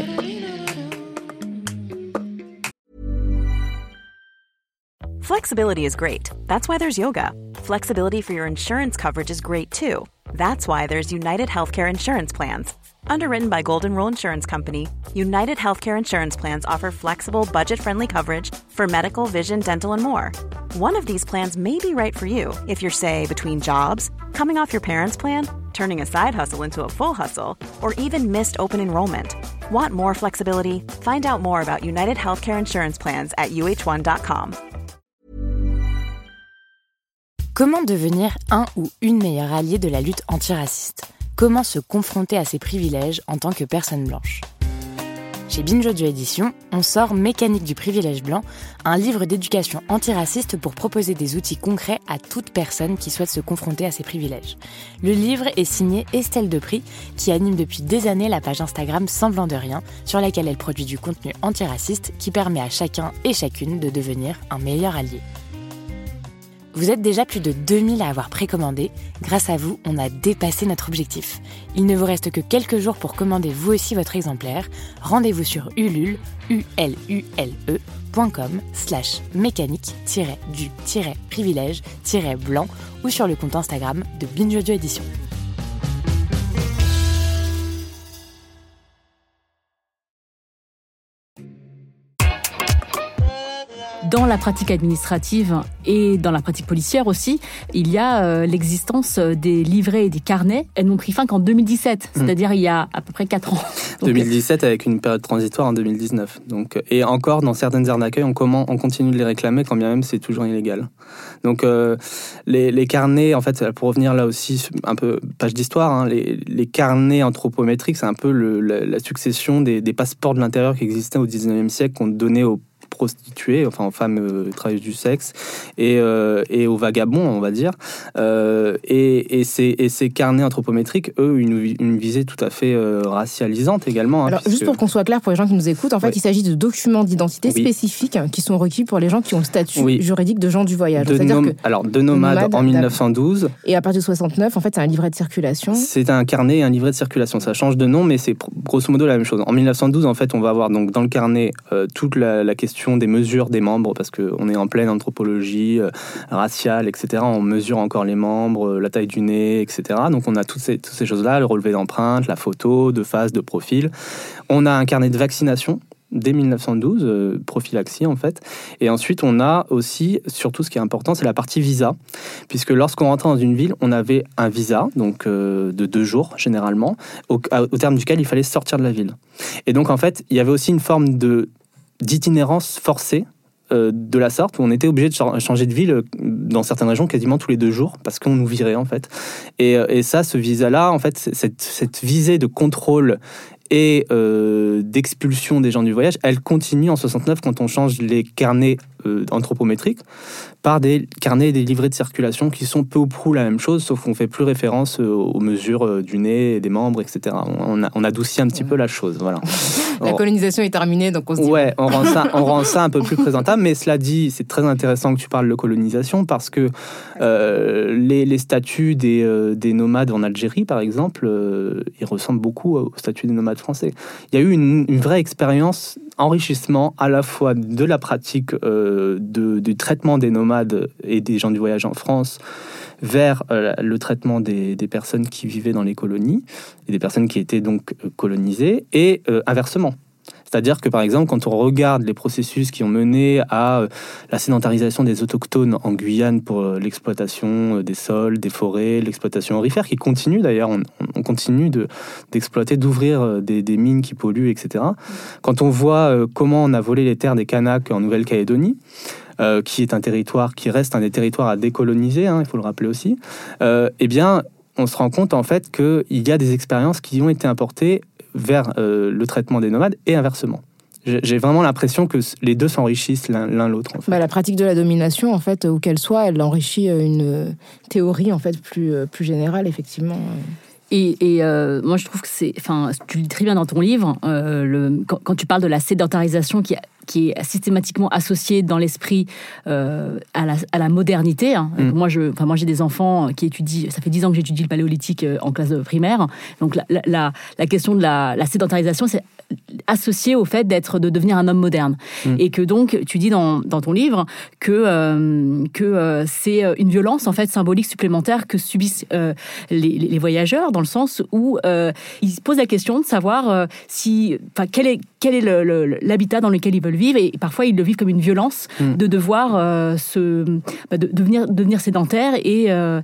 Flexibility is great. That's why there's yoga. Flexibility for your insurance coverage is great too. That's why there's United Healthcare Insurance Plans. Underwritten by Golden Rule Insurance Company, United Healthcare Insurance Plans offer flexible, budget-friendly coverage for medical, vision, dental, and more. One of these plans may be right for you if you're, say, between jobs, coming off your parents' plan, turning a side hustle into a full hustle, or even missed open enrollment. Want more flexibility? Find out more about United Healthcare Insurance Plans at U H one dot com. Comment devenir un ou une meilleure alliée de la lutte antiraciste ? Comment se confronter à ses privilèges en tant que personne blanche ? Chez Binge Audio Édition, on sort Mécanique du privilège blanc, un livre d'éducation antiraciste pour proposer des outils concrets à toute personne qui souhaite se confronter à ses privilèges. Le livre est signé Estelle Depris, qui anime depuis des années la page Instagram Semblant de rien, sur laquelle elle produit du contenu antiraciste qui permet à chacun et chacune de devenir un meilleur allié. Vous êtes déjà plus de deux mille à avoir précommandé. Grâce à vous, on a dépassé notre objectif. Il ne vous reste que quelques jours pour commander vous aussi votre exemplaire. Rendez-vous sur Ulule, U L U L E, point com, slash mécanique, du, privilège, blanc ou sur le compte Instagram de Binge Audio Édition. Dans la pratique administrative et dans la pratique policière aussi, il y a euh, l'existence des livrets et des carnets. Elles n'ont pris fin qu'en deux mille dix-sept, mmh. c'est-à-dire il y a à peu près quatre ans. Donc, deux mille dix-sept avec une période transitoire en deux mille dix-neuf. Donc, et encore, dans certaines aires d'accueil, on, comment, on continue de les réclamer quand bien même c'est toujours illégal. Donc euh, les, les carnets, en fait, pour revenir là aussi, un peu page d'histoire, hein, les, les carnets anthropométriques, c'est un peu le, la, la succession des, des passeports de l'intérieur qui existaient au dix-neuvième siècle, qu'on donnait aux prostituées, enfin aux femmes euh, travailleuses du sexe et, euh, et aux vagabonds, on va dire. Euh, et, et, ces, et ces carnets anthropométriques, eux, une, une visée tout à fait euh, racialisante également. Hein, Alors, puisque... juste pour qu'on soit clair pour les gens qui nous écoutent, en fait, oui. il s'agit de documents d'identité oui. spécifiques qui sont requis pour les gens qui ont le statut oui. juridique de gens du voyage. De nom... que Alors, de nomades nomade, en dix-neuf cent douze. Et à partir de soixante-neuf, en fait, c'est un livret de circulation. C'est un carnet et un livret de circulation. Ça change de nom, mais c'est grosso modo la même chose. En dix-neuf cent douze, en fait, on va avoir donc, dans le carnet euh, toute la, la question des mesures des membres, parce qu'on est en pleine anthropologie euh, raciale, et cetera. On mesure encore les membres, euh, la taille du nez, et cetera. Donc on a toutes ces, toutes ces choses-là, le relevé d'empreinte, la photo, de face, de profil. On a un carnet de vaccination dès dix-neuf cent douze, euh, prophylaxie en fait. Et ensuite, on a aussi, surtout ce qui est important, c'est la partie visa. Puisque lorsqu'on rentrait dans une ville, on avait un visa, donc euh, de deux jours généralement, au, au terme duquel il fallait sortir de la ville. Et donc en fait, il y avait aussi une forme de, d'itinérance forcée euh, de la sorte, où on était obligé de changer de ville dans certaines régions quasiment tous les deux jours, parce qu'on nous virait en fait. Et, et ça, ce visa-là, en fait, cette, cette visée de contrôle et euh, d'expulsion des gens du voyage, elle continue en soixante-neuf quand on change les carnets euh, anthropométriques par des carnets et des livrets de circulation qui sont peu ou prou la même chose, sauf qu'on fait plus référence euh, aux mesures euh, du nez et des membres, et cetera. On, a, on adoucit un petit ouais. peu la chose, voilà. La on, colonisation est terminée, donc on se dit... Ouais, on rend, ça, on rend ça un peu plus présentable, mais cela dit, c'est très intéressant que tu parles de colonisation, parce que euh, les, les statuts des, euh, des nomades en Algérie, par exemple, euh, ils ressemblent beaucoup au statut des nomades français. Il y a eu une, une vraie expérience enrichissement à la fois de la pratique euh, de, du traitement des nomades et des gens du voyage en France vers euh, le traitement des, des personnes qui vivaient dans les colonies et des personnes qui étaient donc colonisées, et euh, inversement. C'est-à-dire que, par exemple, quand on regarde les processus qui ont mené à euh, la sédentarisation des autochtones en Guyane pour euh, l'exploitation euh, des sols, des forêts, l'exploitation aurifère, qui continue d'ailleurs, on, on continue de, d'exploiter, d'ouvrir euh, des, des mines qui polluent, et cetera. Quand on voit euh, comment on a volé les terres des Kanaks en Nouvelle-Calédonie, euh, qui est un territoire qui reste un des territoires à décoloniser, hein, il faut le rappeler aussi, euh, eh bien, on se rend compte en fait qu'il y a des expériences qui ont été importées vers euh, le traitement des nomades et inversement. J'ai vraiment l'impression que les deux s'enrichissent l'un, l'un l'autre. En fait. Bah, la pratique de la domination, en fait, où qu'elle soit, elle enrichit une théorie en fait plus, plus générale, effectivement. Et, et euh, moi, je trouve que c'est... Enfin, tu le dis très bien dans ton livre, euh, le, quand, quand tu parles de la sédentarisation qui, qui est systématiquement associée dans l'esprit euh, à, la, à la modernité. Hein. Mm. Moi, je, enfin, moi, j'ai des enfants qui étudient... Ça fait dix ans que j'étudie le paléolithique en classe primaire. Donc, la, la, la question de la, la sédentarisation, c'est associé au fait d'être, de devenir un homme moderne. Mmh. Et que donc, tu dis dans, dans ton livre que, euh, que euh, c'est une violence en fait symbolique supplémentaire que subissent euh, les, les voyageurs, dans le sens où euh, ils se posent la question de savoir euh, si, enfin, quel est, quel est le, le, l'habitat dans lequel ils veulent vivre, et parfois ils le vivent comme une violence mmh. de devoir euh, se, bah, de, devenir, devenir sédentaire. Et, euh,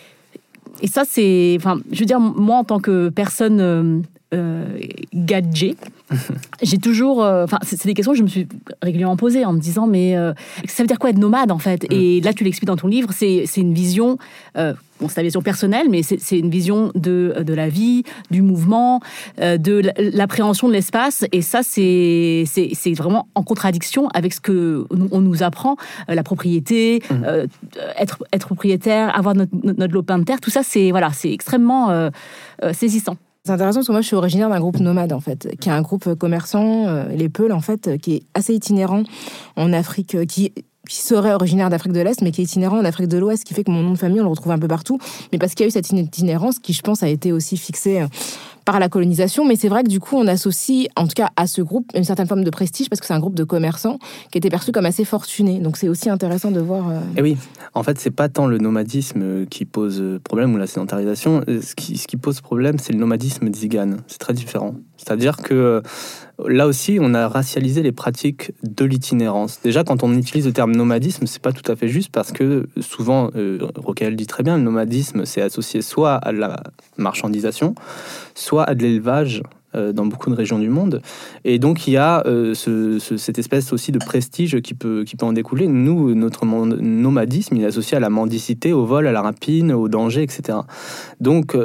et ça, c'est, enfin, je veux dire, moi en tant que personne... Euh, Euh, gadget, j'ai toujours... Enfin, euh, c'est, c'est des questions que je me suis régulièrement posées en me disant, mais euh, ça veut dire quoi être nomade, en fait ? mmh. Et là, tu l'expliques dans ton livre, c'est, c'est une vision... Euh, bon, c'est ta vision personnelle, mais c'est, c'est une vision de, de la vie, du mouvement, euh, de l'appréhension de l'espace. Et ça, c'est, c'est, c'est vraiment en contradiction avec ce qu'on nous apprend. Euh, la propriété, mmh. euh, être, être propriétaire, avoir notre, notre lopin de terre, tout ça, c'est, voilà, c'est extrêmement euh, euh, saisissant. C'est intéressant parce que moi, je suis originaire d'un groupe nomade, en fait, qui est un groupe commerçant, euh, les Peuls, en fait, qui est assez itinérant en Afrique, euh, qui... qui serait originaire d'Afrique de l'Est, mais qui est itinérant en Afrique de l'Ouest, ce qui fait que mon nom de famille, on le retrouve un peu partout, mais parce qu'il y a eu cette itinérance qui, je pense, a été aussi fixée par la colonisation. Mais c'est vrai que du coup, on associe, en tout cas à ce groupe, une certaine forme de prestige, parce que c'est un groupe de commerçants qui était perçu comme assez fortuné. Donc c'est aussi intéressant de voir... Euh... Et oui, en fait, c'est pas tant le nomadisme qui pose problème, ou la sédentarisation. Ce qui, ce qui pose problème, c'est le nomadisme tzigane. C'est très différent. C'est-à-dire que là aussi, on a racialisé les pratiques de l'itinérance. Déjà, quand on utilise le terme nomadisme, c'est pas tout à fait juste parce que souvent, euh, Rocaille dit très bien, le nomadisme, c'est associé soit à la marchandisation, soit à de l'élevage euh, dans beaucoup de régions du monde. Et donc, il y a euh, ce, ce, cette espèce aussi de prestige qui peut, qui peut en découler. Nous, notre nomadisme, il est associé à la mendicité, au vol, à la rapine, au danger, et cetera. Donc,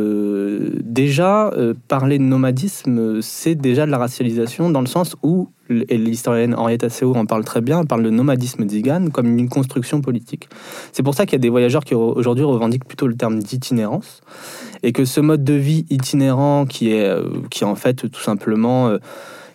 euh, déjà, euh, parler de nomadisme, c'est déjà de la racialisation dans le sens où, et l'historienne Henrietta Seo en parle très bien, elle parle de nomadisme tzigane comme une construction politique. C'est pour ça qu'il y a des voyageurs qui aujourd'hui revendiquent plutôt le terme d'itinérance, et que ce mode de vie itinérant qui est, qui est en fait tout simplement, euh,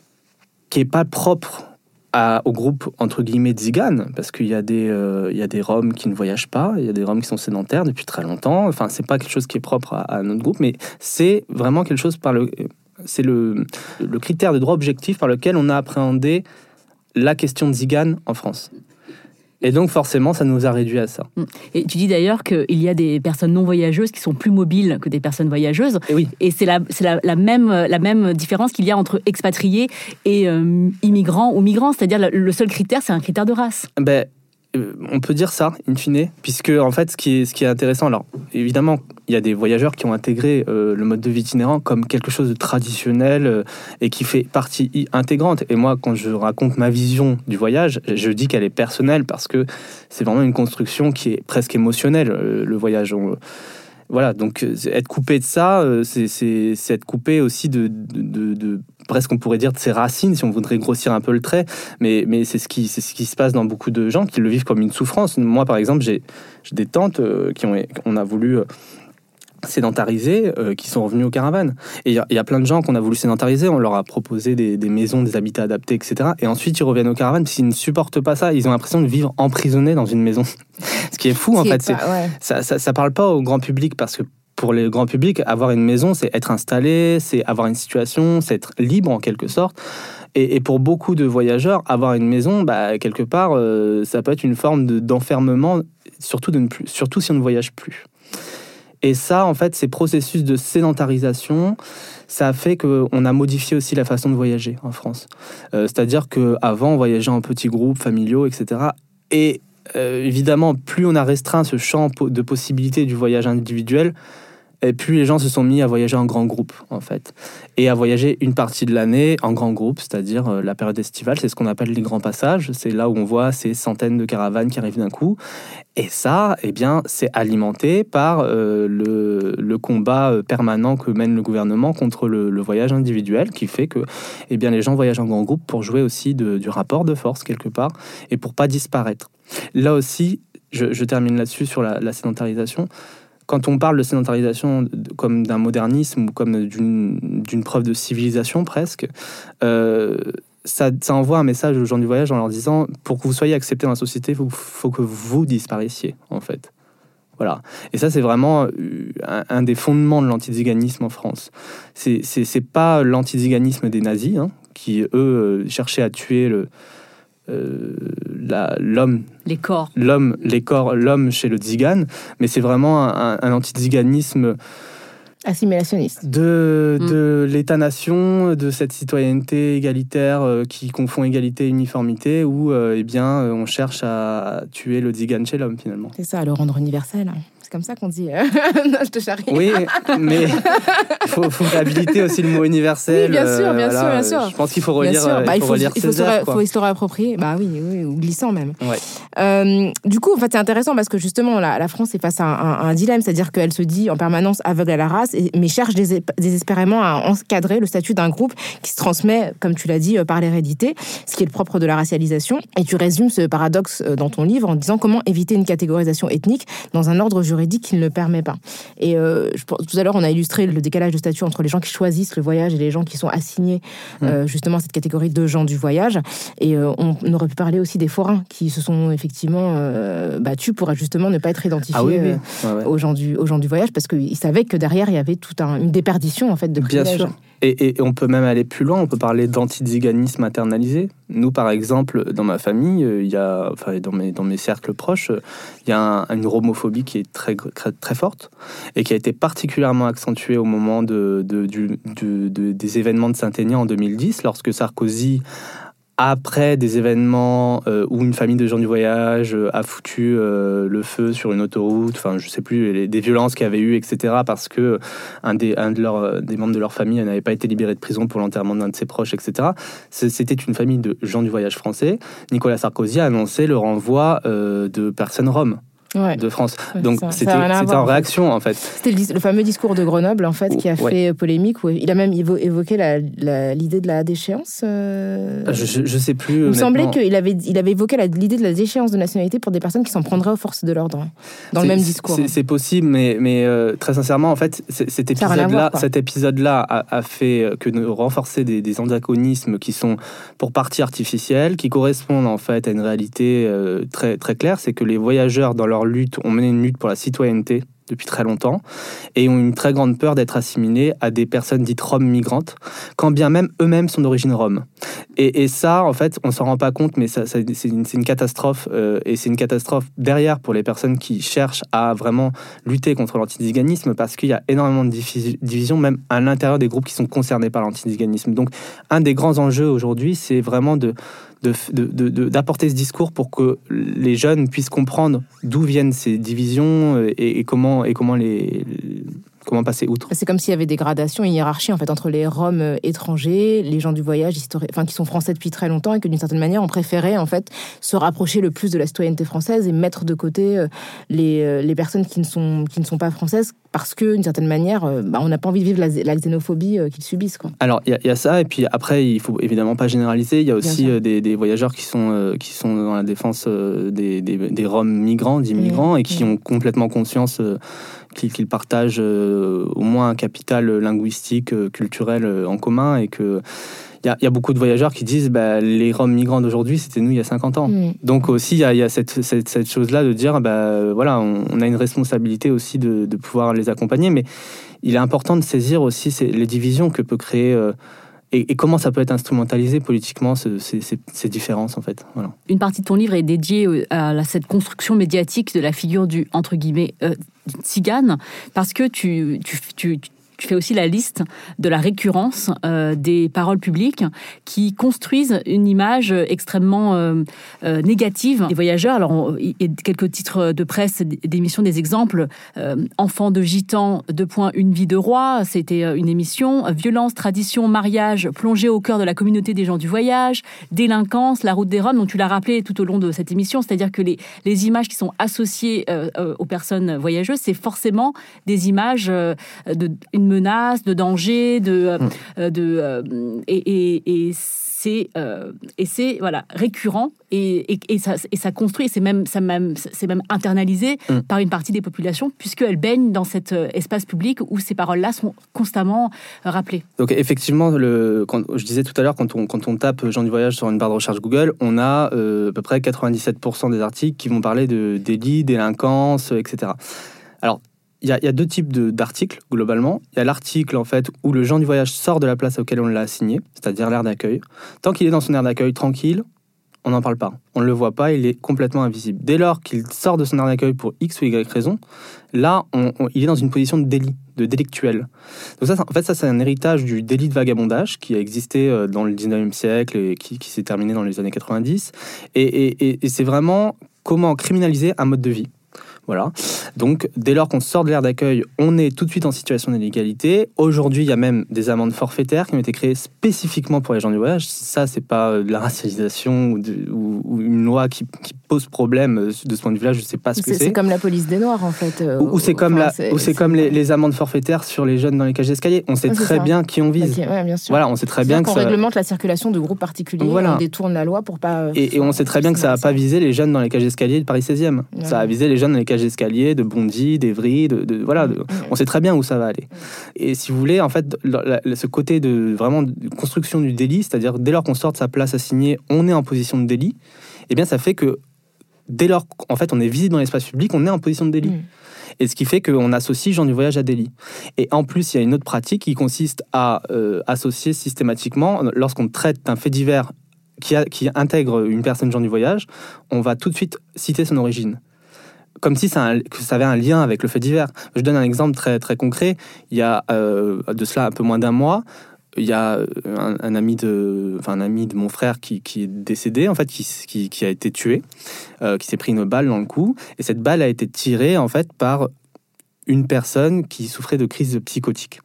qui n'est pas propre à, au groupe entre guillemets tzigane, parce qu'il y a des, euh, il y a des Roms qui ne voyagent pas, il y a des Roms qui sont sédentaires depuis très longtemps, enfin c'est pas quelque chose qui est propre à, à notre groupe, mais c'est vraiment quelque chose par le... C'est le, le critère de droit objectif par lequel on a appréhendé la question tzigane en France. Et donc, forcément, ça nous a réduit à ça. Et tu dis d'ailleurs qu'il y a des personnes non voyageuses qui sont plus mobiles que des personnes voyageuses. Et oui. Et c'est la, c'est la, la, même, la même différence qu'il y a entre expatriés et euh, immigrants ou migrants. C'est-à-dire, le seul critère, c'est un critère de race. Ben... On peut dire ça, in fine, puisque en fait, ce qui est, ce qui est intéressant, alors évidemment, il y a des voyageurs qui ont intégré euh, le mode de vie itinérant comme quelque chose de traditionnel euh, et qui fait partie intégrante. Et moi, quand je raconte ma vision du voyage, je dis qu'elle est personnelle parce que c'est vraiment une construction qui est presque émotionnelle, euh, le voyage. On, voilà, donc être coupé de ça, c'est, c'est, c'est être coupé aussi de, de, de, de presque on pourrait dire de ses racines, si on voudrait grossir un peu le trait, mais, mais c'est, ce qui, c'est ce qui se passe dans beaucoup de gens qui le vivent comme une souffrance. Moi, par exemple, j'ai, j'ai des tantes euh, qui ont, on a voulu euh, sédentariser, euh, qui sont revenus aux caravanes. Et il y, y a plein de gens qu'on a voulu sédentariser, on leur a proposé des, des maisons, des habitats adaptés, et cetera. Et ensuite, ils reviennent aux caravanes, parce qu'ils ne supportent pas ça, ils ont l'impression de vivre emprisonnés dans une maison. Ce qui est fou, en fait. C'est, ouais. ça, ça, ça parle pas au grand public, parce que pour le grand public, avoir une maison, c'est être installé, c'est avoir une situation, c'est être libre en quelque sorte. Et, et pour beaucoup de voyageurs, avoir une maison, bah, quelque part, euh, ça peut être une forme de, d'enfermement, surtout, de ne plus, surtout si on ne voyage plus. Et ça, en fait, ces processus de sédentarisation, ça a fait qu'on a modifié aussi la façon de voyager en France. Euh, c'est-à-dire qu'avant, on voyageait en petits groupes familiaux, et cetera. Et euh, évidemment, plus on a restreint ce champ de possibilités du voyage individuel, et puis les gens se sont mis à voyager en grand groupe, en fait. Et à voyager une partie de l'année en grand groupe, c'est-à-dire euh, la période estivale, c'est ce qu'on appelle les grands passages. C'est là où on voit ces centaines de caravanes qui arrivent d'un coup. Et ça, eh bien, c'est alimenté par euh, le, le combat permanent que mène le gouvernement contre le, le voyage individuel, qui fait que eh bien, les gens voyagent en grand groupe pour jouer aussi de, du rapport de force, quelque part, et pour pas disparaître. Là aussi, je, je termine là-dessus sur la, la sédentarisation. Quand on parle de sédentarisation comme d'un modernisme ou comme d'une, d'une preuve de civilisation presque, euh, ça, ça envoie un message aux gens du voyage en leur disant « pour que vous soyez acceptés dans la société, il faut, faut que vous disparaissiez » en fait. Voilà. Et ça, c'est vraiment un, un des fondements de l'antiziganisme en France. C'est, c'est, c'est pas l'antiziganisme des nazis, hein, qui, eux, cherchaient à tuer le... Euh, la, l'homme, les corps, l'homme, les corps, l'homme chez le tzigane, mais c'est vraiment un, un anti-tziganisme assimilationniste de, mmh. de l'État-nation, de cette citoyenneté égalitaire euh, qui confond égalité et uniformité, où euh, eh bien, on cherche à tuer le tzigane chez l'homme finalement. C'est ça, à le rendre universel. comme ça qu'on dit. Non, je te charrie. Oui, mais il faut, faut réhabiliter aussi le mot universel. Oui, bien sûr, bien euh, sûr, voilà, bien sûr. Je pense qu'il faut relire, bah, il il faut faut, relire il faut, Césaire. il faut histoire appropriée. Bah oui, oui, ou glissant même. Ouais. Euh, du coup, en fait, c'est intéressant parce que justement, la, la France est face à un, un, un dilemme, c'est-à-dire qu'elle se dit en permanence aveugle à la race, et, mais cherche dés, désespérément à encadrer le statut d'un groupe qui se transmet, comme tu l'as dit, par l'hérédité, ce qui est le propre de la racialisation. Et tu résumes ce paradoxe dans ton livre en disant comment éviter une catégorisation ethnique dans un ordre juridique qui ne le permet pas. Et euh, je pense, tout à l'heure, on a illustré le décalage de statut entre les gens qui choisissent le voyage et les gens qui sont assignés mmh. euh, justement à cette catégorie de gens du voyage. Et euh, on, on aurait pu parler aussi des forains qui se sont effectivement euh, battus pour justement ne pas être identifiés ah oui, oui. Euh, ouais, ouais. Aux, gens du, aux gens du voyage, parce qu'ils savaient que derrière, il y avait toute un, une déperdition en fait, de privilèges. Bien sûr. Et, et on peut même aller plus loin, on peut parler d'antiziganisme internalisé. Nous, par exemple, dans ma famille, il y a, enfin, dans, mes, dans mes cercles proches, il y a un, une homophobie qui est très, très, très forte et qui a été particulièrement accentuée au moment de, de, du, de, de, des événements de Saint-Aignan en deux mille dix, lorsque Sarkozy, après des événements euh, où une famille de gens du voyage euh, a foutu euh, le feu sur une autoroute, enfin je sais plus, les, des violences qu'il y avait eu, et cetera, parce que un des, un de leur, des membres de leur famille n'avait pas été libéré de prison pour l'enterrement d'un de ses proches, et cetera. C'était une famille de gens du voyage français. Nicolas Sarkozy a annoncé le renvoi euh, de personnes roms. Ouais. De France. Ouais, donc ça, c'était, ça c'était en réaction en fait. C'était le, le fameux discours de Grenoble en fait qui a ouais. fait polémique où il a même évoqué la, la, l'idée de la déchéance. Euh... Je, je, je sais plus. Il me semblait qu'il avait, il avait évoqué la, l'idée de la déchéance de nationalité pour des personnes qui s'en prendraient aux forces de l'ordre dans c'est, le même discours. C'est, c'est possible, mais, mais euh, très sincèrement en fait cet épisode-là, voir, cet épisode-là a, a fait que de renforcer des, des anachronismes qui sont pour partie artificiels, qui correspondent en fait à une réalité euh, très très claire, c'est que les voyageurs dans leur lutte, ont mené une lutte pour la citoyenneté depuis très longtemps et ont une très grande peur d'être assimilés à des personnes dites roms migrantes, quand bien même eux-mêmes sont d'origine rome. Et, et ça, en fait, on s'en rend pas compte, mais ça, ça, c'est, une, c'est une catastrophe euh, et c'est une catastrophe derrière pour les personnes qui cherchent à vraiment lutter contre l'antiziganisme, parce qu'il y a énormément de divisions, même à l'intérieur des groupes qui sont concernés par l'antiziganisme. Donc, un des grands enjeux aujourd'hui, c'est vraiment de De, de, de, d'apporter ce discours pour que les jeunes puissent comprendre d'où viennent ces divisions et, et, comment, et comment, les, comment passer outre. C'est comme s'il y avait des gradations, une hiérarchie en fait, entre les Roms étrangers, les gens du voyage, histori- enfin, qui sont français depuis très longtemps et que d'une certaine manière, on préférait en fait, se rapprocher le plus de la citoyenneté française et mettre de côté les, les personnes qui ne, sont, qui ne sont pas françaises, parce que, d'une certaine manière, euh, bah, on n'a pas envie de vivre la, la xénophobie euh, qu'ils subissent, quoi. Alors, il y, y a ça, et puis après, il faut évidemment pas généraliser. Il y a aussi euh, des, des voyageurs qui sont, euh, qui sont dans la défense euh, des, des, des Roms migrants, dits migrants, mmh. et qui mmh. ont complètement conscience euh, qu'ils, qu'ils partagent euh, au moins un capital linguistique, euh, culturel euh, en commun, et que il y, y a beaucoup de voyageurs qui disent bah, les Roms migrants d'aujourd'hui, c'était nous il y a cinquante ans. Mmh. Donc aussi, il y a, y a cette, cette, cette chose-là de dire bah, voilà, on, on a une responsabilité aussi de, de pouvoir les accompagner. Mais il est important de saisir aussi ces, les divisions que peut créer euh, et, et comment ça peut être instrumentalisé politiquement, ce, ces, ces, ces différences, en fait. Voilà. Une partie de ton livre est dédiée à cette construction médiatique de la figure du, entre guillemets, euh, tzigane, parce que tu... tu, tu, tu Tu fais aussi la liste de la récurrence euh, des paroles publiques qui construisent une image extrêmement euh, euh, négative des voyageurs. Alors, il y a quelques titres de presse, d'émissions, des exemples. Euh, Enfants de gitans, deux points, une vie de roi, c'était une émission. Violence, tradition, mariage, plongée au cœur de la communauté des gens du voyage. Délinquance, la route des Roms, dont tu l'as rappelé tout au long de cette émission. C'est-à-dire que les, les images qui sont associées euh, aux personnes voyageuses, c'est forcément des images euh, de une menace, de danger, de, mmh. euh, de euh, et, et, et c'est euh, et c'est voilà récurrent et, et, et ça et ça construit, et c'est même ça même c'est même internalisé mmh. par une partie des populations, puisqu'elles baignent dans cet espace public où ces paroles-là sont constamment rappelées. Donc effectivement, le quand je disais tout à l'heure, quand on quand on tape gens du voyage sur une barre de recherche Google, on a euh, à peu près quatre-vingt-dix-sept pour cent des articles qui vont parler de délits, délinquance, et cetera. Alors Il y, a, il y a deux types de, d'articles, globalement. Il y a l'article, en fait, où le gens du voyage sort de la place auquel on l'a assigné, c'est-à-dire l'aire d'accueil. Tant qu'il est dans son aire d'accueil tranquille, on n'en parle pas. On ne le voit pas, il est complètement invisible. Dès lors qu'il sort de son aire d'accueil pour X ou Y raison, là, on, on, il est dans une position de délit, de délictuel. Donc ça, en fait, ça, c'est un héritage du délit de vagabondage qui a existé dans le dix-neuvième siècle et qui, qui s'est terminé dans les années quatre-vingt-dix. Et, et, et, et c'est vraiment comment criminaliser un mode de vie. Voilà. Donc, dès lors qu'on sort de l'aire d'accueil, on est tout de suite en situation d'illégalité. Aujourd'hui, il y a même des amendes forfaitaires qui ont été créées spécifiquement pour les gens du voyage. Ça, c'est pas de la racialisation ou, de, ou, ou une loi qui, qui pose problème de ce point de vue-là. Je sais pas ce que c'est. c'est. C'est comme la police des Noirs, en fait. Euh, ou, ou c'est comme, enfin, la, c'est, ou c'est c'est... comme les, les amendes forfaitaires sur les jeunes dans les cages d'escalier. On sait ah, très ça. bien qui on vise. Okay, ouais, bien sûr. Voilà, on sait très bien que qu'on ça... réglemente la circulation de groupes particuliers. Voilà. On détourne la loi pour pas. Et, et on sait très bien que ça n'a pas visé les jeunes dans les cages d'escalier de Paris seizième. Ouais. Ça a visé les jeunes dans les cages d'escalier de Bondy, d'Evry, de, de, voilà, de, on sait très bien où ça va aller. Et si vous voulez, en fait, la, la, ce côté de vraiment de construction du délit, c'est-à-dire dès lors qu'on sort de sa place assignée, on est en position de délit, eh bien ça fait que dès lors qu'en fait on est visible dans l'espace public, on est en position de délit. Mmh. Et ce qui fait qu'on associe gens du voyage à délit. Et en plus, il y a une autre pratique qui consiste à euh, associer systématiquement, lorsqu'on traite d'un fait divers qui, a, qui intègre une personne gens du voyage, on va tout de suite citer son origine. Comme si ça, que ça avait un lien avec le fait divers. Je donne un exemple très, très concret. Il y a euh, de cela un peu moins d'un mois, il y a un, un, ami, de, enfin, un ami de mon frère qui, qui est décédé, en fait, qui, qui, qui a été tué, euh, qui s'est pris une balle dans le cou. Et cette balle a été tirée en fait, par une personne qui souffrait de crise psychotique.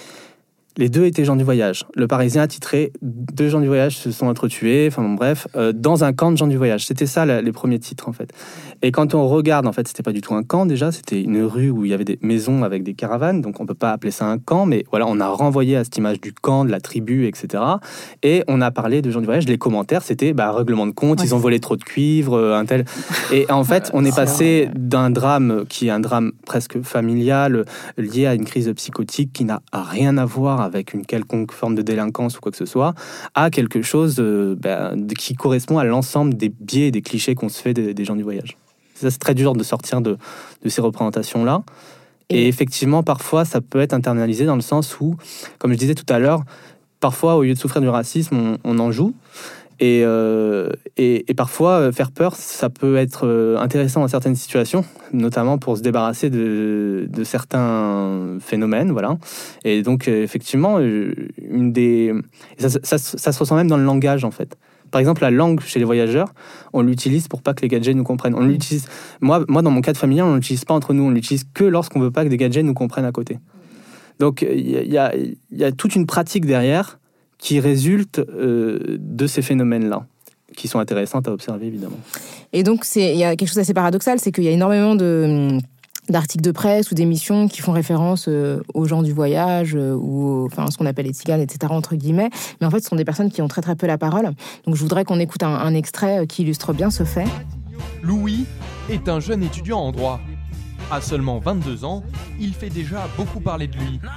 Les deux étaient gens du voyage. Le Parisien a titré « Deux gens du voyage se sont entretués », enfin bon, bref, euh, dans un camp de gens du voyage. C'était ça, la, les premiers titres, en fait. Et quand on regarde, en fait, c'était pas du tout un camp, déjà, c'était une rue où il y avait des maisons avec des caravanes, donc on peut pas appeler ça un camp, mais voilà, on a renvoyé à cette image du camp, de la tribu, et cetera. Et on a parlé de gens du voyage. Les commentaires, c'était bah, règlement de compte, ouais. Ils ont volé trop de cuivre, un tel... Et en fait, on est passé d'un drame qui est un drame presque familial, lié à une crise psychotique qui n'a rien à voir avec une quelconque forme de délinquance ou quoi que ce soit, à quelque chose euh, bah, qui correspond à l'ensemble des biais et des clichés qu'on se fait des, des gens du voyage. Ça, c'est très dur de sortir de, de ces représentations-là. Et... et effectivement, parfois, ça peut être internalisé dans le sens où, comme je disais tout à l'heure, parfois, au lieu de souffrir du racisme, on, on en joue. Et, euh, et, et parfois, faire peur, ça peut être intéressant dans certaines situations, notamment pour se débarrasser de, de certains phénomènes, voilà. Et donc, effectivement, une des... Ça, ça, ça se ressent même dans le langage, en fait. Par exemple, la langue chez les voyageurs, on l'utilise pour pas que les gadgets nous comprennent. On l'utilise... Moi, moi, dans mon cadre familial, on l'utilise pas entre nous, on l'utilise que lorsqu'on veut pas que des gadgets nous comprennent à côté. Donc, il y, y, a, y a toute une pratique derrière qui résultent euh, de ces phénomènes-là, qui sont intéressantes à observer, évidemment. Et donc, il y a quelque chose d'assez paradoxal, c'est qu'il y a énormément de, d'articles de presse ou d'émissions qui font référence euh, aux gens du voyage, euh, ou enfin, ce qu'on appelle les tziganes, et cetera, entre guillemets. Mais en fait, ce sont des personnes qui ont très très peu la parole. Donc, je voudrais qu'on écoute un, un extrait qui illustre bien ce fait. Louis est un jeune étudiant en droit. À seulement vingt-deux ans, il fait déjà beaucoup parler de lui.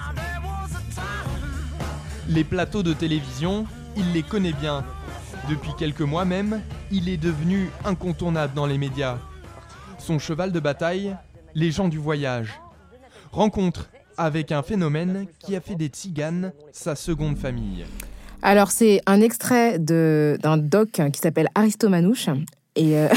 Les plateaux de télévision, il les connaît bien. Depuis quelques mois même, il est devenu incontournable dans les médias. Son cheval de bataille, les gens du voyage. Rencontre avec un phénomène qui a fait des tziganes sa seconde famille. Alors, c'est un extrait de, d'un doc qui s'appelle Aristomanouche. Et... Euh...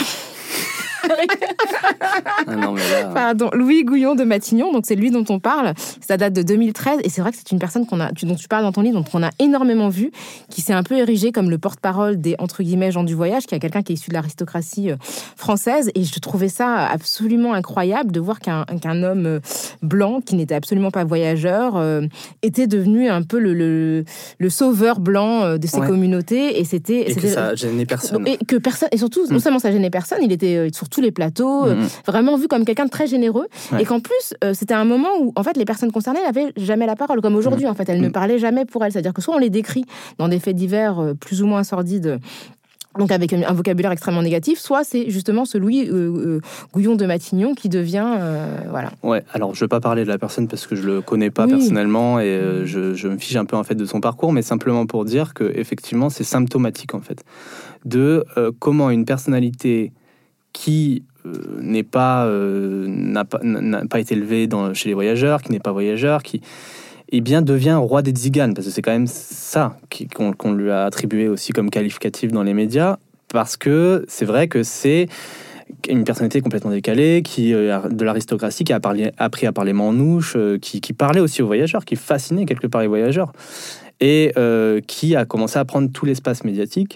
ah non, mais là... Pardon, Louis Gouillon de Matignon, donc c'est lui dont on parle. Ça date de deux mille treize et c'est vrai que c'est une personne qu'on a, dont tu parles dans ton livre, dont on a énormément vu, qui s'est un peu érigé comme le porte-parole des entre guillemets gens du voyage, qui est quelqu'un qui est issu de l'aristocratie française. Et je trouvais ça absolument incroyable de voir qu'un, qu'un homme blanc qui n'était absolument pas voyageur euh, était devenu un peu le, le, le sauveur blanc de ces ouais. communautés. Et c'était, et c'était que ça gênait personne. Et que personne, et surtout non seulement ça gênait personne, il était sur tous les plateaux, mmh. vraiment vu comme quelqu'un de très généreux, ouais. et qu'en plus, euh, c'était un moment où, en fait, les personnes concernées n'avaient jamais la parole, comme aujourd'hui, mmh. en fait, elles mmh. ne parlaient jamais pour elles, c'est-à-dire que soit on les décrit dans des faits divers euh, plus ou moins sordides, donc avec un vocabulaire extrêmement négatif, soit c'est justement ce Louis euh, euh, Gouillon de Matignon qui devient... Euh, voilà. Ouais, alors je ne veux pas parler de la personne parce que je ne le connais pas oui. personnellement et euh, je, je me fiche un peu en fait de son parcours, mais simplement pour dire qu'effectivement, c'est symptomatique en fait, de euh, comment une personnalité qui euh, n'est pas, euh, n'a pas, n'a pas été élevée dans, chez les voyageurs, qui n'est pas voyageur, qui... eh bien, devient roi des tziganes, parce que c'est quand même ça qu'on, qu'on lui a attribué aussi comme qualificatif dans les médias, parce que c'est vrai que c'est une personnalité complètement décalée, qui euh, de l'aristocratie, qui a parlé, appris à parler manouche, euh, qui, qui parlait aussi aux voyageurs, qui fascinait quelque part les voyageurs, et euh, qui a commencé à prendre tout l'espace médiatique,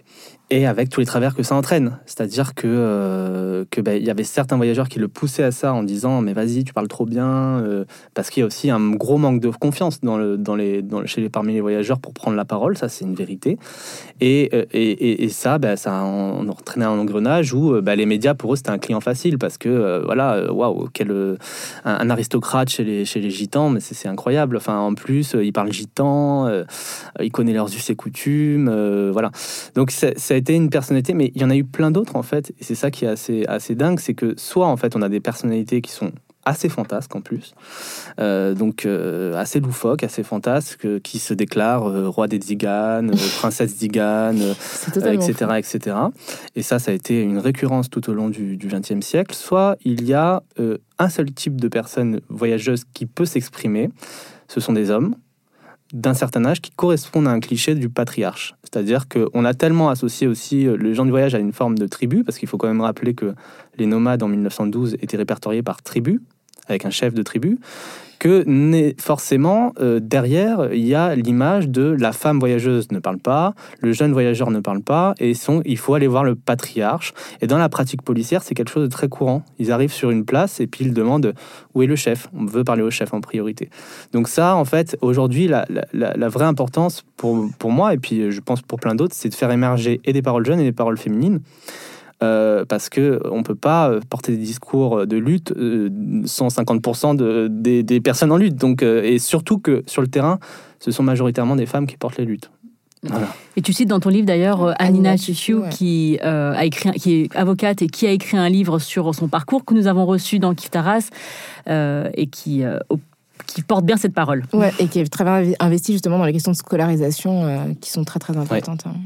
et avec tous les travers que ça entraîne. C'est-à-dire que euh, que ben, y avait certains voyageurs qui le poussaient à ça en disant mais vas-y, tu parles trop bien, euh, parce qu'il y a aussi un gros manque de confiance dans le, dans les, dans le, chez les, parmi les voyageurs pour prendre la parole, ça c'est une vérité. Et, et, et, et ça, ben, ça on entraînait un engrenage où ben, les médias, pour eux, c'était un client facile, parce que euh, voilà, waouh, quel euh, un, un aristocrate chez les, chez les gitans, mais c'est, c'est incroyable. Enfin, en plus, euh, il parle gitan, euh, il connaît leurs us et coutumes, euh, voilà. Donc c'est, c'est a été une personnalité, mais il y en a eu plein d'autres en fait, et c'est ça qui est assez, assez dingue, c'est que soit en fait on a des personnalités qui sont assez fantasques en plus, euh, donc euh, assez loufoques, assez fantasques, euh, qui se déclarent euh, roi des Tziganes, euh, princesse Tzigane, euh, et cetera, et cetera. Et ça, ça a été une récurrence tout au long du vingtième siècle. Soit il y a euh, un seul type de personne voyageuse qui peut s'exprimer, ce sont des hommes d'un certain âge qui correspondent à un cliché du patriarche. C'est-à-dire qu'on a tellement associé aussi les gens du voyage à une forme de tribu, parce qu'il faut quand même rappeler que les nomades en dix-neuf cent douze étaient répertoriés par tribu, avec un chef de tribu, que forcément, euh, derrière, il y a l'image de la femme voyageuse ne parle pas, le jeune voyageur ne parle pas, et sont, il faut aller voir le patriarche. Et dans la pratique policière, c'est quelque chose de très courant. Ils arrivent sur une place et puis ils demandent où est le chef. On veut parler au chef en priorité. Donc ça, en fait, aujourd'hui, la, la, la vraie importance pour, pour moi, et puis je pense pour plein d'autres, c'est de faire émerger et des paroles jeunes et des paroles féminines. Euh, parce qu'on ne peut pas porter des discours de lutte euh, sans cinquante pour cent de, des, des personnes en lutte. Donc, euh, et surtout que sur le terrain, ce sont majoritairement des femmes qui portent les luttes. Voilà. Et tu cites dans ton livre d'ailleurs euh, Anina Chichiou, ouais. qui, euh, a écrit, qui est avocate et qui a écrit un livre sur son parcours que nous avons reçu dans Kif Taras euh, et qui... Euh, au qui porte bien cette parole. Ouais, et qui est très bien investi justement dans les questions de scolarisation euh, qui sont très très importantes. Ouais.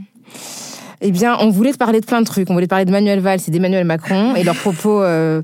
Eh bien, on voulait te parler de plein de trucs. On voulait te parler de Manuel Valls et d'Emmanuel Macron et leurs propos euh,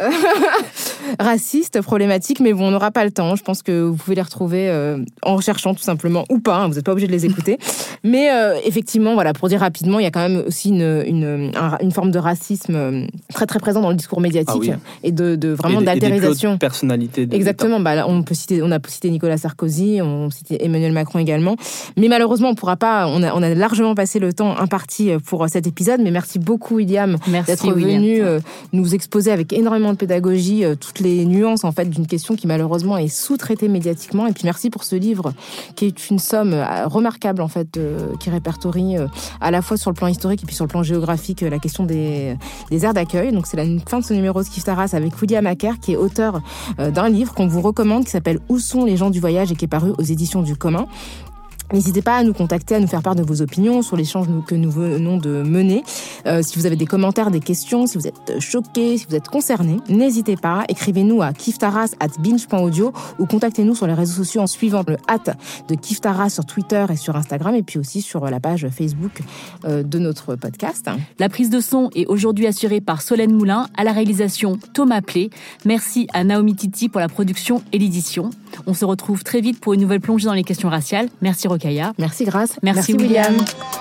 racistes, problématiques, mais bon, on n'aura pas le temps. Je pense que vous pouvez les retrouver euh, en recherchant tout simplement, ou pas, hein, vous n'êtes pas obligé de les écouter. Mais euh, effectivement, voilà, pour dire rapidement, il y a quand même aussi une, une, une forme de racisme très très présent dans le discours médiatique. Ah oui. Et de, de vraiment et d'altérisation. Et des personnalités. De Exactement. Bah, là, on peut citer, on a cité Nicolas Sarkozy, on cite Emmanuel Macron également. Mais malheureusement, on pourra pas. On a, on a largement passé le temps imparti pour cet épisode, mais merci beaucoup William merci, d'être William. venu euh, nous exposer avec énormément de pédagogie euh, toutes les nuances en fait d'une question qui malheureusement est sous-traitée médiatiquement. Et puis merci pour ce livre qui est une somme euh, remarquable en fait, euh, qui répertorie euh, à la fois sur le plan historique et puis sur le plan géographique euh, la question des, des aires d'accueil. Donc c'est la fin de ce numéro de Kif Taras avec William Macaire, qui est auteur euh, d'un livre qu'on vous recommande qui s'appelle Où sont les gens du voyage et qui est paru aux éditions du Commun. N'hésitez pas à nous contacter, à nous faire part de vos opinions sur l'échange que nous venons de mener. Euh, si vous avez des commentaires, des questions, si vous êtes choqués, si vous êtes concernés, n'hésitez pas. Écrivez-nous à kiftaras arobase binge point audio ou contactez-nous sur les réseaux sociaux en suivant le hâte de Kif Taras sur Twitter et sur Instagram et puis aussi sur la page Facebook euh, de notre podcast. La prise de son est aujourd'hui assurée par Solène Moulin, à la réalisation Thomas Plé. Merci à Naomi Titi pour la production et l'édition. On se retrouve très vite pour une nouvelle plongée dans les questions raciales. Merci Rokhaya. Merci Grace. Merci, Merci William. William.